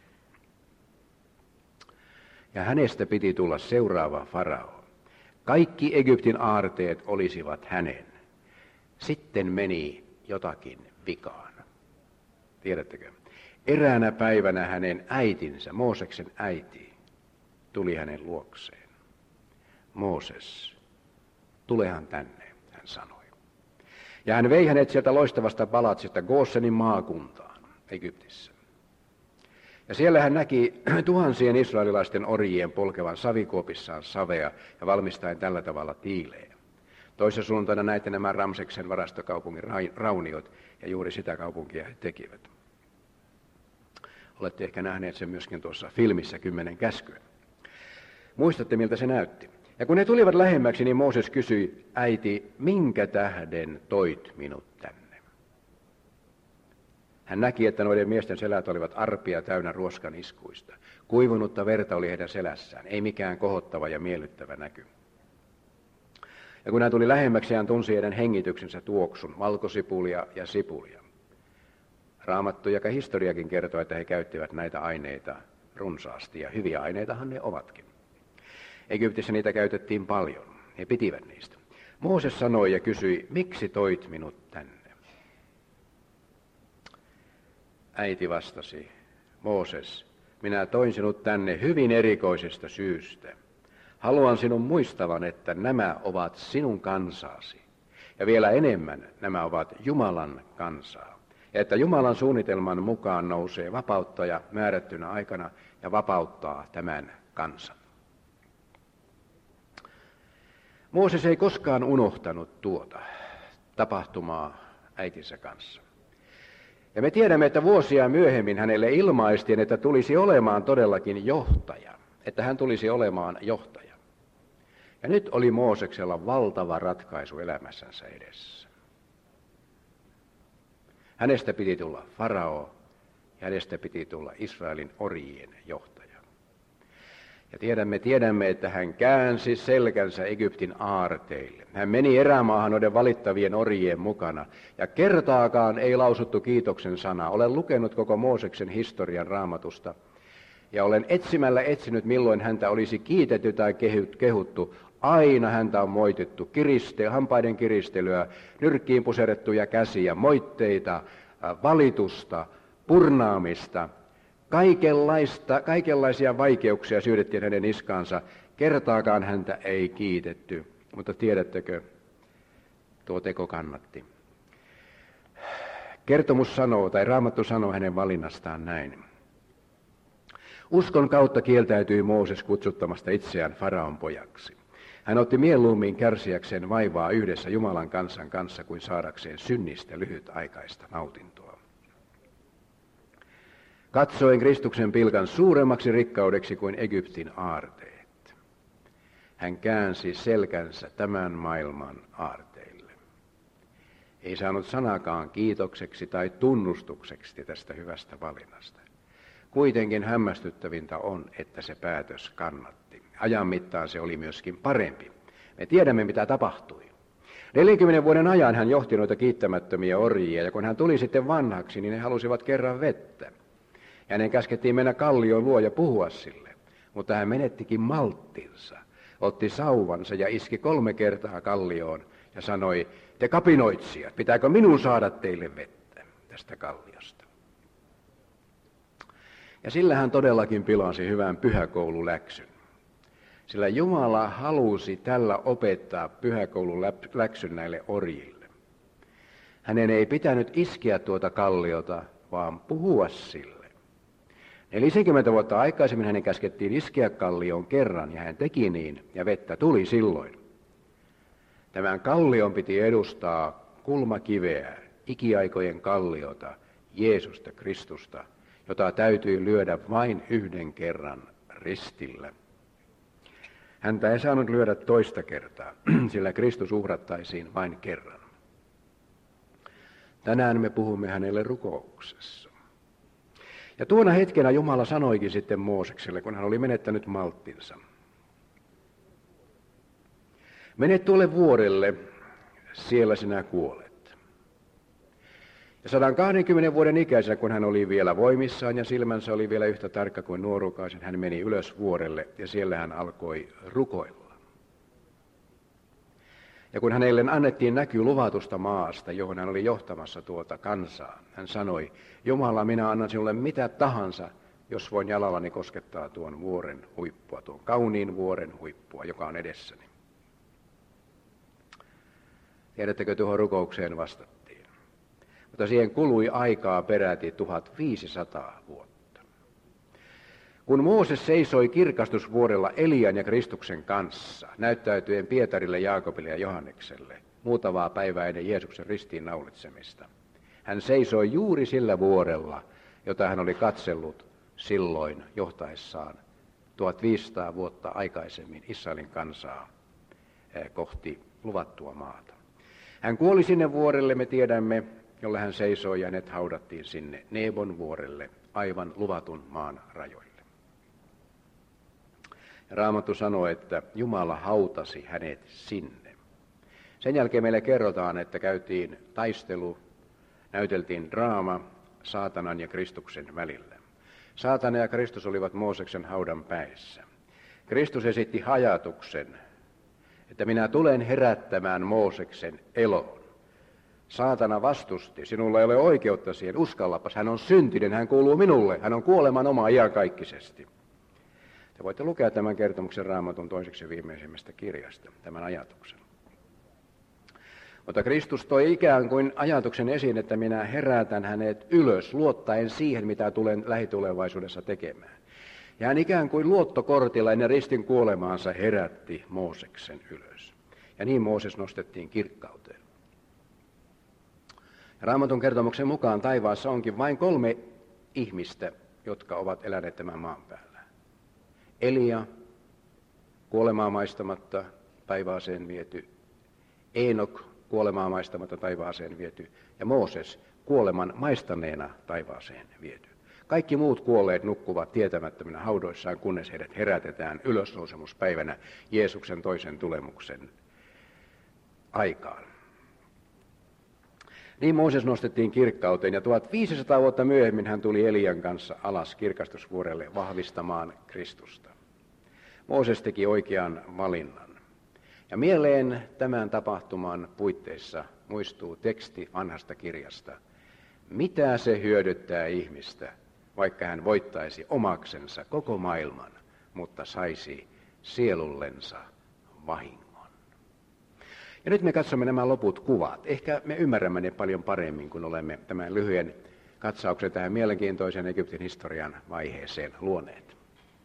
Ja hänestä piti tulla seuraava farao. Kaikki Egyptin aarteet olisivat hänen. Sitten meni jotakin vikaan. Tiedättekö? Eräänä päivänä hänen äitinsä, Mooseksen äiti, tuli hänen luokseen. Mooses, tulehan tänne, hän sanoi. Ja hän vei hänet sieltä loistavasta palatsista Goosenin maakuntaan Egyptissä. Ja siellä hän näki tuhansien israelilaisten orjien polkevan savikuopissaan savea ja valmistaen tällä tavalla tiileen. Toisessa sunnuntaina näitte nämä Ramseksen varastokaupungin rauniot, ja juuri sitä kaupunkia he tekivät. Olette ehkä nähneet sen myöskin tuossa filmissä Kymmenen käskyä. Muistatte, miltä se näytti. Ja kun he tulivat lähemmäksi, niin Mooses kysyi, äiti, minkä tähden toit minut tänne? Hän näki, että noiden miesten selät olivat arpia täynnä ruoskan iskuista. Kuivunutta verta oli heidän selässään, ei mikään kohottava ja miellyttävä näky. Ja kun hän tuli lähemmäksi, hän tunsi heidän hengityksensä tuoksun, valkosipulia ja sipulia. Raamattu ja historiakin kertoo, että he käyttivät näitä aineita runsaasti, ja hyviä aineitahan ne ovatkin. Egyptissä niitä käytettiin paljon, he pitivät niistä. Mooses sanoi ja kysyi, miksi toit minut tänne? Äiti vastasi, Mooses, minä toin sinut tänne hyvin erikoisesta syystä. Haluan sinun muistavan, että nämä ovat sinun kansaasi, ja vielä enemmän nämä ovat Jumalan kansaa. Ja että Jumalan suunnitelman mukaan nousee vapauttaja määrättynä aikana ja vapauttaa tämän kansan. Mooses ei koskaan unohtanut tuota tapahtumaa äitinsä kanssa. Ja me tiedämme, että vuosia myöhemmin hänelle ilmaistiin, että tulisi olemaan todellakin johtaja. Että hän tulisi olemaan johtaja. Ja nyt oli Mooseksella valtava ratkaisu elämässänsä edessä. Hänestä piti tulla farao ja hänestä piti tulla Israelin orjien johtaja. Ja tiedämme, tiedämme, että hän käänsi selkänsä Egyptin aarteille. Hän meni erämaahan noiden valittavien orjien mukana. Ja kertaakaan ei lausuttu kiitoksen sanaa. Olen lukenut koko Mooseksen historian Raamatusta. Ja olen etsimällä etsinyt, milloin häntä olisi kiitetty tai kehuttu. Aina häntä on moitittu, kiriste, hampaiden kiristelyä, nyrkkiin puserrettuja käsiä, moitteita, valitusta, purnaamista. Kaikenlaista, kaikenlaisia vaikeuksia syydettiin hänen niskaansa. Kertaakaan häntä ei kiitetty, mutta tiedättekö, tuo teko kannatti. Kertomus sanoo, tai Raamattu sanoo hänen valinnastaan näin. Uskon kautta kieltäytyi Mooses kutsuttamasta itseään Faraon pojaksi. Hän otti mieluummin kärsiäkseen vaivaa yhdessä Jumalan kansan kanssa kuin saadakseen synnistä lyhytaikaista nautintoa. Katsoin Kristuksen pilkan suuremmaksi rikkaudeksi kuin Egyptin aarteet. Hän käänsi selkänsä tämän maailman aarteille. Ei saanut sanakaan kiitokseksi tai tunnustukseksi tästä hyvästä valinnasta. Kuitenkin hämmästyttävintä on, että se päätös kannatti. Ajan mittaan se oli myöskin parempi. Me tiedämme, mitä tapahtui. neljänkymmenen vuoden ajan hän johti noita kiittämättömiä orjia, ja kun hän tuli sitten vanhaksi, niin he halusivat kerran vettä. Ja hänen käskettiin mennä kallioon luo ja puhua sille. Mutta hän menettikin malttinsa, otti sauvansa ja iski kolme kertaa kallioon ja sanoi, te kapinoitsijat, pitääkö minun saada teille vettä tästä kalliosta? Ja sillä hän todellakin pilasi hyvän pyhäkoululäksyn. Sillä Jumala halusi tällä opettaa pyhäkoululäksyn näille orjille. Hänen ei pitänyt iskeä tuota kalliota, vaan puhua sille. neljäkymmentä vuotta aikaisemmin hänen käskettiin iskeä kallioon kerran, ja hän teki niin, ja vettä tuli silloin. Tämän kallion piti edustaa kulmakiveä, ikiaikojen kalliota, Jeesusta Kristusta, jota täytyi lyödä vain yhden kerran ristillä. Häntä ei saanut lyödä toista kertaa, sillä Kristus uhrattaisiin vain kerran. Tänään me puhumme hänelle rukouksessa. Ja tuona hetkenä Jumala sanoikin sitten Moosekselle, kun hän oli menettänyt malttinsa. Mene tuolle vuorelle, siellä sinä kuolet. Ja sata kaksikymmentä vuoden ikäisenä, kun hän oli vielä voimissaan ja silmänsä oli vielä yhtä tarkka kuin nuorukaisen, hän meni ylös vuorelle ja siellä hän alkoi rukoilla. Ja kun hänelle annettiin näky luvatusta maasta, johon hän oli johtamassa tuota kansaa, hän sanoi, Jumala, minä annan sinulle mitä tahansa, jos voin jalallani koskettaa tuon vuoren huippua, tuon kauniin vuoren huippua, joka on edessäni. Tiedättekö, tuohon rukoukseen vastattiin? Mutta siihen kului aikaa peräti tuhatviisisataa vuotta. Kun Mooses seisoi kirkastusvuorella Elian ja Kristuksen kanssa, näyttäytyen Pietarille, Jaakobille ja Johannekselle, muutamaa päivää ennen Jeesuksen ristiinnaulitsemista, hän seisoi juuri sillä vuorella, jota hän oli katsellut silloin johtaessaan tuhatviisisataa vuotta aikaisemmin Israelin kansaa kohti luvattua maata. Hän kuoli sinne vuorelle, me tiedämme, jolle hän seisoi ja hänet haudattiin sinne Nebon vuorelle, aivan luvatun maan rajoille. Ja Raamattu sanoo, että Jumala hautasi hänet sinne. Sen jälkeen meille kerrotaan, että käytiin taistelu, näyteltiin draama saatanan ja Kristuksen välillä. Saatana ja Kristus olivat Mooseksen haudan päissä. Kristus esitti ajatuksen, että minä tulen herättämään Mooseksen eloon. Saatana vastusti, sinulla ei ole oikeutta siihen, uskallapas, hän on syntinen, hän kuuluu minulle, hän on kuoleman oma iankaikkisesti. Te voitte lukea tämän kertomuksen Raamatun toiseksi viimeisimmästä kirjasta, tämän ajatuksen. Mutta Kristus toi ikään kuin ajatuksen esiin, että minä herätän hänet ylös, luottaen siihen, mitä tulen lähitulevaisuudessa tekemään. Ja hän ikään kuin luottokortilla ennen ristin kuolemaansa herätti Mooseksen ylös. Ja niin Mooses nostettiin kirkkauteen. Raamatun kertomuksen mukaan taivaassa onkin vain kolme ihmistä, jotka ovat eläneet tämän maan päällä. Elia, kuolemaa maistamatta taivaaseen viety. Eenok, kuolemaa maistamatta taivaaseen viety. Ja Mooses, kuoleman maistaneena taivaaseen viety. Kaikki muut kuolleet nukkuvat tietämättöminä haudoissaan, kunnes heidät herätetään ylösnousemuspäivänä Jeesuksen toisen tulemuksen aikaan. Niin Mooses nostettiin kirkkauteen ja tuhatviisisataa vuotta myöhemmin hän tuli Elian kanssa alas kirkastusvuorelle vahvistamaan Kristusta. Mooses teki oikean valinnan. Ja mieleen tämän tapahtuman puitteissa muistuu teksti vanhasta kirjasta. Mitä se hyödyttää ihmistä, vaikka hän voittaisi omaksensa koko maailman, mutta saisi sielullensa vahingon. Ja nyt me katsomme nämä loput kuvat. Ehkä me ymmärrämme ne paljon paremmin, kun olemme tämän lyhyen katsauksen tähän mielenkiintoisen Egyptin historian vaiheeseen luoneet.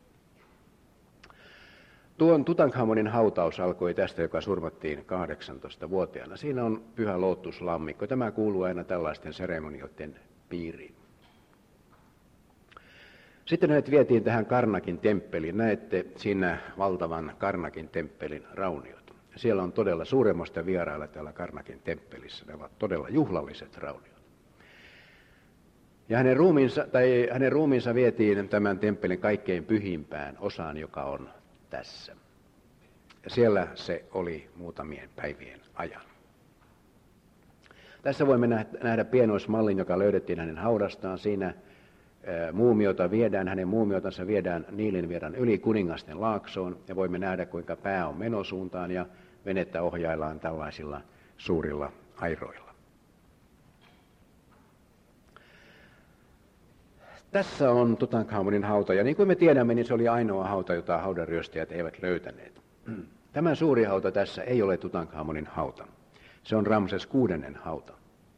Tuon Tutankhamonin hautaus alkoi tästä, joka surmattiin kahdeksantoistavuotiaana. Siinä on pyhä lootuslammikko. Tämä kuuluu aina tällaisten seremonioiden piiriin. Sitten hänet vietiin tähän Karnakin temppeliin. Näette siinä valtavan Karnakin temppelin rauniot. Siellä on todella suuremmasta vierailla täällä Karnakin temppelissä. Ne ovat todella juhlalliset rauniot. Ja hänen ruumiinsa, tai hänen ruumiinsa vietiin tämän temppelin kaikkein pyhimpään osaan, joka on tässä. Ja siellä se oli muutamien päivien ajan. Tässä voimme nähdä pienoismallin, joka löydettiin hänen haudastaan. Siinä muumiota viedään, hänen muumiotansa viedään Niilin virran yli kuningasten laaksoon. Ja voimme nähdä, kuinka pää on menosuuntaan ja venettä ohjaillaan tällaisilla suurilla airoilla. Tässä on Tutankhamonin hauta, ja niin kuin me tiedämme, niin se oli ainoa hauta, jota haudanryöstäjät eivät löytäneet. Tämä suuri hauta tässä ei ole Tutankhamonin hauta. Se on Ramses kuudennen hauta.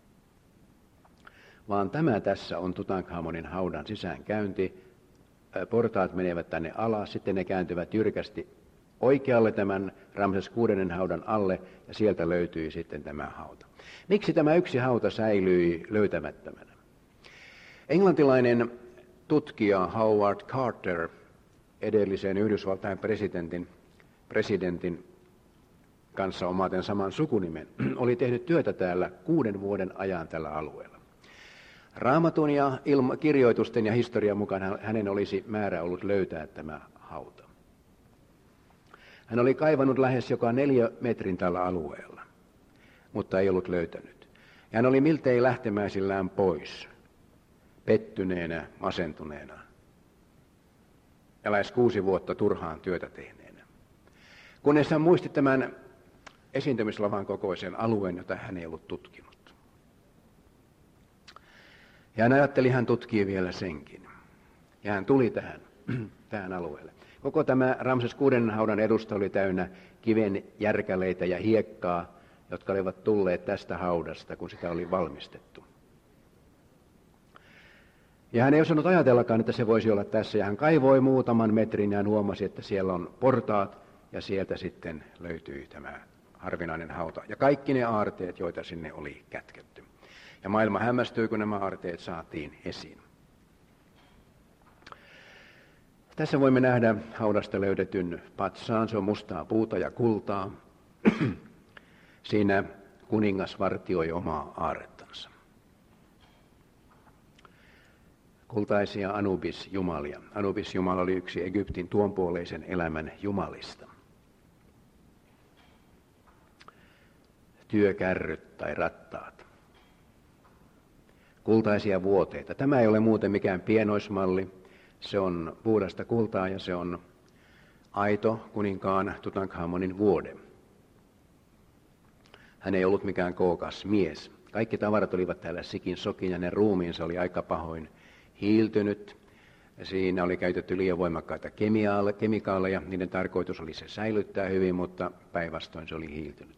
Vaan tämä tässä on Tutankhamonin haudan sisäänkäynti. Portaat menevät tänne alas, sitten ne kääntyvät jyrkästi oikealle tämän Ramses kuudennen haudan alle, ja sieltä löytyi sitten tämä hauta. Miksi tämä yksi hauta säilyi löytämättömänä? Englantilainen tutkija Howard Carter, edellisen Yhdysvaltain presidentin, presidentin kanssa omaten saman sukunimen, oli tehnyt työtä täällä kuuden vuoden ajan tällä alueella. Raamatun ja ilma, kirjoitusten ja historian mukaan hänen olisi määrä ollut löytää tämä hauta. Hän oli kaivannut lähes joka neljä metrin tällä alueella, mutta ei ollut löytänyt. Ja hän oli miltei lähtemäisillään pois, pettyneenä, masentuneena ja lähes kuusi vuotta turhaan työtä tehneenä. Kunnes hän muisti tämän esiintymislavan kokoisen alueen, jota hän ei ollut tutkinut. Ja hän ajatteli, hän tutkii vielä senkin. Ja hän tuli tähän, tähän alueelle. Koko tämä Ramses kuudennen haudan edusta oli täynnä kiven järkäleitä ja hiekkaa, jotka olivat tulleet tästä haudasta, kun sitä oli valmistettu. Ja hän ei osannut ajatellakaan, että se voisi olla tässä. Ja hän kaivoi muutaman metrin ja hän huomasi, että siellä on portaat ja sieltä sitten löytyi tämä harvinainen hauta. Ja kaikki ne aarteet, joita sinne oli kätketty. Ja maailma hämmästyi, kun nämä aarteet saatiin esiin. Tässä voimme nähdä haudasta löydetyn patsaan. Se on mustaa puuta ja kultaa. Siinä kuningas vartioi omaa aarrettansa. Kultaisia Anubis-jumalia. Anubis-jumala oli yksi Egyptin tuonpuoleisen elämän jumalista. Työkärryt tai rattaat. Kultaisia vuoteita. Tämä ei ole muuten mikään pienoismalli. Se on puhdasta kultaa ja se on aito kuninkaan Tutankhamonin vuode. Hän ei ollut mikään kookas mies. Kaikki tavarat olivat täällä sikin sokin ja ne ruumiinsa oli aika pahoin hiiltynyt. Siinä oli käytetty liian voimakkaita kemikaaleja. Niiden tarkoitus oli se säilyttää hyvin, mutta päinvastoin se oli hiiltynyt.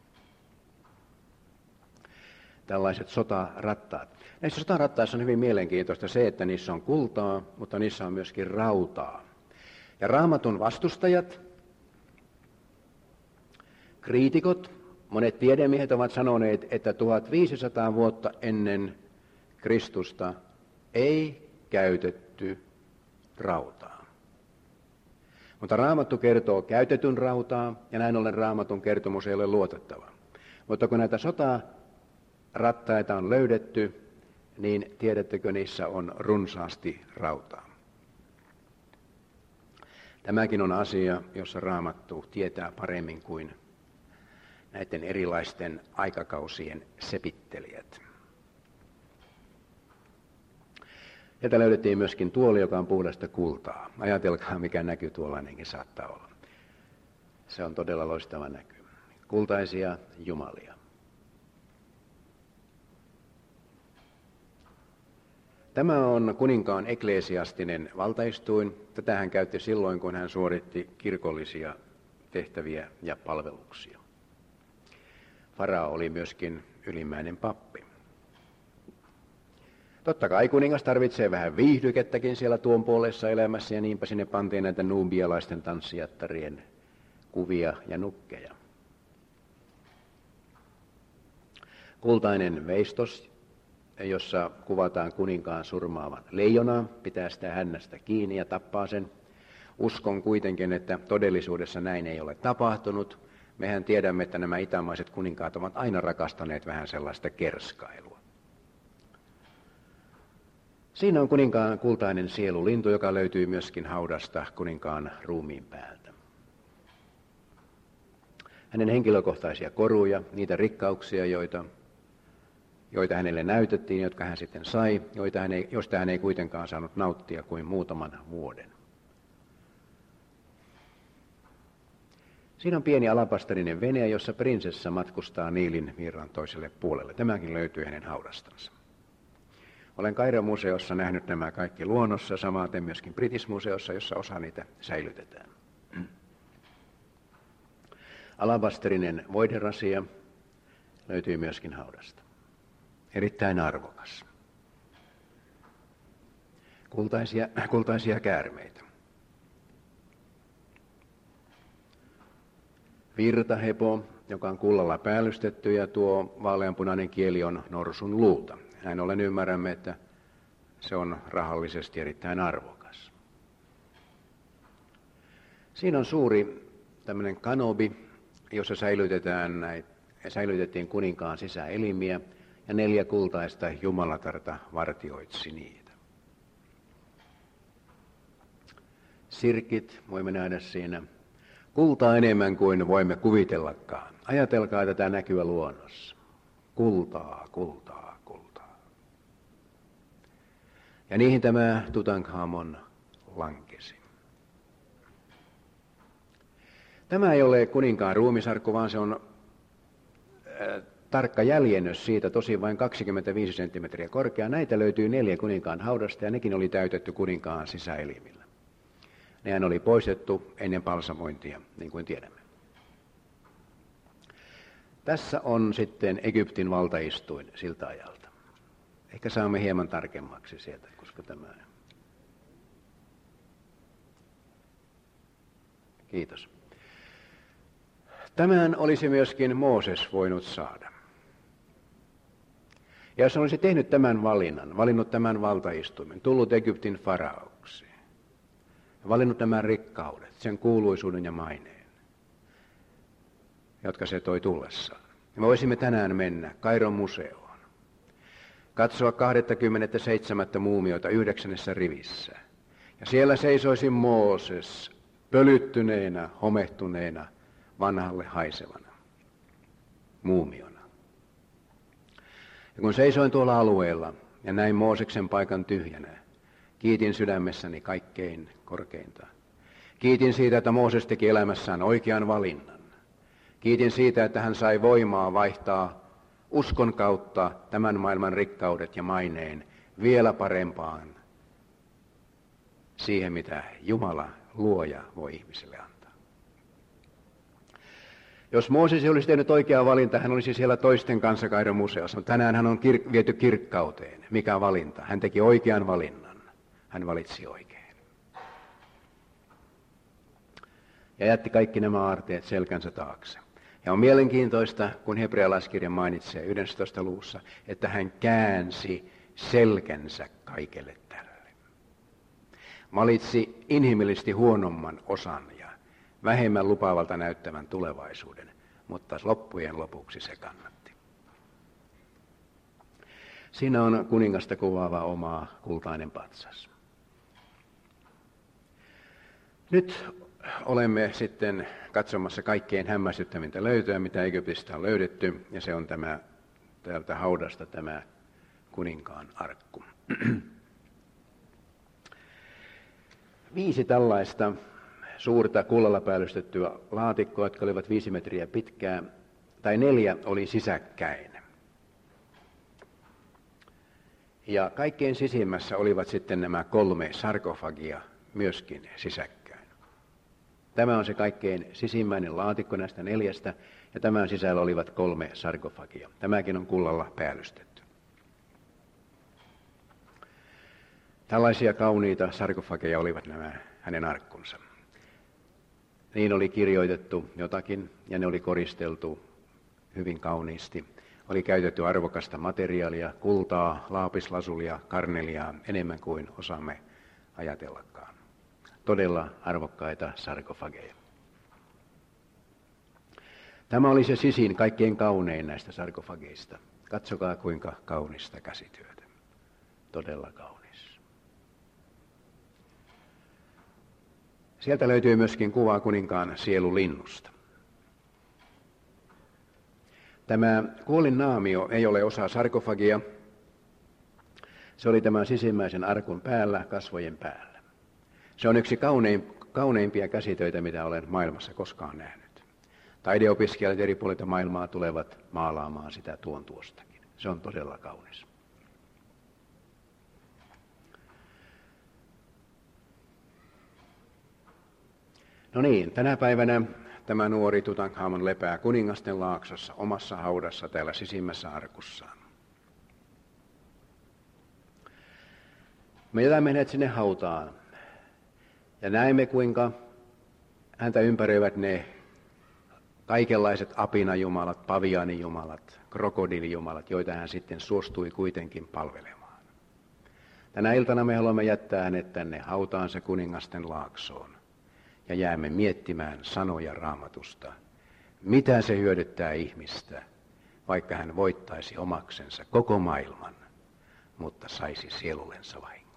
Tällaiset sotarattaat. Näissä sotarattaissa on hyvin mielenkiintoista se, että niissä on kultaa, mutta niissä on myöskin rautaa. Ja Raamatun vastustajat, kriitikot, monet tiedemiehet ovat sanoneet, että tuhatviisisataa vuotta ennen Kristusta ei käytetty rautaa. Mutta Raamattu kertoo käytetyn rautaa, ja näin ollen Raamatun kertomus ei ole luotettava. Mutta kun näitä sotarattaita on löydetty, niin tiedättekö, niissä on runsaasti rautaa. Tämäkin on asia, jossa Raamattu tietää paremmin kuin näiden erilaisten aikakausien sepittelijät. Sieltä löydettiin myöskin tuoli, joka on puhdasta kultaa. Ajatelkaa, mikä näky tuollainenkin saattaa olla. Se on todella loistava näky. Kultaisia jumalia. Tämä on kuninkaan ekklesiastinen valtaistuin. Tätä hän käytti silloin, kun hän suoritti kirkollisia tehtäviä ja palveluksia. Farao oli myöskin ylimmäinen pappi. Totta kai kuningas tarvitsee vähän viihdykettäkin siellä tuon puolessa elämässä, ja niinpä sinne pantiin näitä nubialaisten tanssijattarien kuvia ja nukkeja. Kultainen veistos, jossa kuvataan kuninkaan surmaavan leijonaa, pitää sitä hännästä kiinni ja tappaa sen. Uskon kuitenkin, että todellisuudessa näin ei ole tapahtunut. Mehän tiedämme, että nämä itämaiset kuninkaat ovat aina rakastaneet vähän sellaista kerskailua. Siinä on kuninkaan kultainen sielulintu, joka löytyy myöskin haudasta kuninkaan ruumiin päältä. Hänen henkilökohtaisia koruja, niitä rikkauksia, joita, joita hänelle näytettiin, jotka hän sitten sai, joita hän ei, joista hän ei kuitenkaan saanut nauttia kuin muutaman vuoden. Siinä on pieni alapastarinen vene, jossa prinsessa matkustaa Niilin virran toiselle puolelle. Tämäkin löytyy hänen haudastansa. Olen Kairon museossa nähnyt nämä kaikki luonnossa, samaten myöskin British-museossa, jossa osa niitä säilytetään. Alabasterinen voiderasia löytyy myöskin haudasta. Erittäin arvokas. Kultaisia, kultaisia käärmeitä. Virtahepo, joka on kullalla päällystetty, ja tuo vaaleanpunainen kieli on norsun luuta. Näin ollen ymmärrämme, että se on rahallisesti erittäin arvokas. Siinä on suuri tämmöinen kanobi, jossa säilytetään näitä, säilytettiin kuninkaan sisäelimiä, ja neljä kultaista jumalatarta vartioitsi niitä. Sirkit voimme nähdä siinä. Kultaa enemmän kuin voimme kuvitellakaan. Ajatelkaa tätä näkyä luonnossa. Kultaa, kultaa, kultaa. Ja niihin tämä Tutankhamon lankesi. Tämä ei ole kuninkaan ruumisarkku, vaan se on äh, tarkka jäljennös siitä, tosin vain kaksikymmentäviisi senttimetriä korkea. Näitä löytyy neljä kuninkaan haudasta, ja nekin oli täytetty kuninkaan sisäelimillä. Nehän oli poistettu ennen balsamointia, niin kuin tiedämme. Tässä on sitten Egyptin valtaistuin siltä ajalta. Ehkä saamme hieman tarkemmaksi sieltä, koska tämä... Kiitos. Tämän olisi myöskin Mooses voinut saada. Ja jos hän olisi tehnyt tämän valinnan, valinnut tämän valtaistuimen, tullut Egyptin faraoksi, valinnut nämä rikkaudet, sen kuuluisuuden ja maineen, jotka se toi tullessaan. Me voisimme tänään mennä Kairon museoon, katsoa kaksikymmentäseitsemän muumiota yhdeksännessä rivissä. Ja siellä seisoisi Mooses pölyttyneenä, homehtuneena, vanhalle haisevana muumiona. Ja kun seisoin tuolla alueella ja näin Mooseksen paikan tyhjänä, kiitin sydämessäni kaikkein korkeinta. Kiitin siitä, että Mooses teki elämässään oikean valinnan. Kiitin siitä, että hän sai voimaa vaihtaa uskon kautta tämän maailman rikkaudet ja maineen vielä parempaan siihen, mitä Jumala, luoja, voi ihmiselle antaa. Jos Mooses olisi tehnyt oikeaa valinta, hän olisi siellä toisten kanssa Kairon museossa. Tänään hän on kir- viety kirkkauteen. Mikä valinta? Hän teki oikean valinnan. Hän valitsi oikein. Ja jätti kaikki nämä aarteet selkänsä taakse. Ja on mielenkiintoista, kun hebrealaiskirja mainitsee yhdentoista luvussa, että hän käänsi selkänsä kaikelle tälle. Valitsi inhimillisesti huonomman osan ja vähemmän lupaavalta näyttävän tulevaisuuden, mutta loppujen lopuksi se kannatti. Siinä on kuningasta kuvaava oma kultainen patsas. Nyt olemme sitten katsomassa kaikkein hämmästyttävintä löytöä, mitä Egyptistä on löydetty, ja se on tämä täältä haudasta tämä kuninkaan arkku. Viisi tällaista suurta kullalla päällystettyä laatikkoa, jotka olivat viisi metriä pitkää, tai neljä oli sisäkkäin. Ja kaikkein sisimmässä olivat sitten nämä kolme sarkofagia myöskin sisäkkäin. Tämä on se kaikkein sisimmäinen laatikko näistä neljästä, ja tämän sisällä olivat kolme sarkofagia. Tämäkin on kullalla päällystetty. Tällaisia kauniita sarkofageja olivat nämä hänen arkkunsa. Niin oli kirjoitettu jotakin, ja ne oli koristeltu hyvin kauniisti. Oli käytetty arvokasta materiaalia, kultaa, laapislasulia, karneliaa, enemmän kuin osaamme ajatellakaan. Todella arvokkaita sarkofageja. Tämä oli se sisin, kaikkein kaunein näistä sarkofageista. Katsokaa kuinka kaunista käsityötä. Todella kaunis. Sieltä löytyy myöskin kuva kuninkaan sielulinnusta. Tämä kuolinnaamio ei ole osa sarkofagia. Se oli tämän sisimmäisen arkun päällä, kasvojen päällä. Se on yksi kaunein, kauneimpia käsitöitä, mitä olen maailmassa koskaan nähnyt. Taideopiskelijat eri puolilta maailmaa tulevat maalaamaan sitä tuon tuostakin. Se on todella kaunis. No niin, tänä päivänä tämä nuori Tutankhamon lepää kuningasten laaksossa omassa haudassa täällä sisimmässä arkussaan. Me jätämme hänet sinne hautaan ja näemme, kuinka häntä ympäröivät ne kaikenlaiset apinajumalat, paviaanijumalat, krokodilijumalat, joita hän sitten suostui kuitenkin palvelemaan. Tänä iltana me haluamme jättää hänet tänne hautaansa kuningasten laaksoon ja jäämme miettimään sanoja Raamatusta, mitä se hyödyttää ihmistä, vaikka hän voittaisi omaksensa koko maailman, mutta saisi sielullensa vahingon.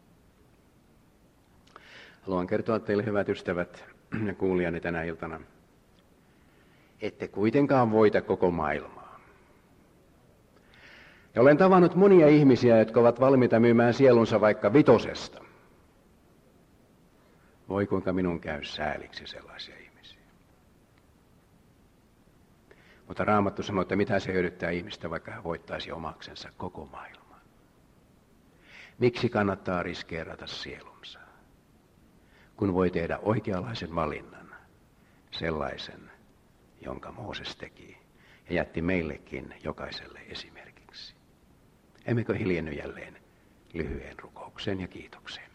Haluan kertoa teille, hyvät ystävät ja kuulijani tänä iltana, ette kuitenkaan voita koko maailmaa. Ja olen tavannut monia ihmisiä, jotka ovat valmiita myymään sielunsa vaikka vitosesta. Voi kuinka minun käy sääliksi sellaisia ihmisiä. Mutta Raamattu sanoo, että mitä se hyödyttää ihmistä, vaikka hän voittaisi omaksensa koko maailman. Miksi kannattaa riskeerata sielunsa, kun voi tehdä oikeanlaisen valinnan, sellaisen, jonka Mooses teki ja jätti meillekin jokaiselle esimerkiksi. Emmekö hiljenny jälleen lyhyen rukoukseen ja kiitokseen?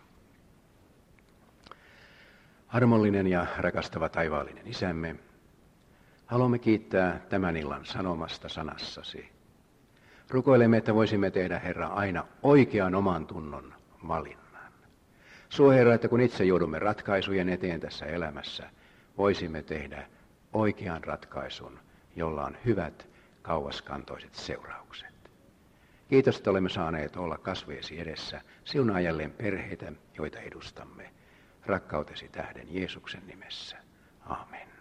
Armollinen ja rakastava taivaallinen Isämme, haluamme kiittää tämän illan sanomasta sanassasi. Rukoilemme, että voisimme tehdä, Herra, aina oikean oman tunnon valinnan. Suo, Herra, että kun itse joudumme ratkaisujen eteen tässä elämässä, voisimme tehdä oikean ratkaisun, jolla on hyvät, kauaskantoiset seuraukset. Kiitos, että olemme saaneet olla kasvojesi edessä. Siunaa jälleen perheitä, joita edustamme. Rakkautesi tähden Jeesuksen nimessä. Aamen.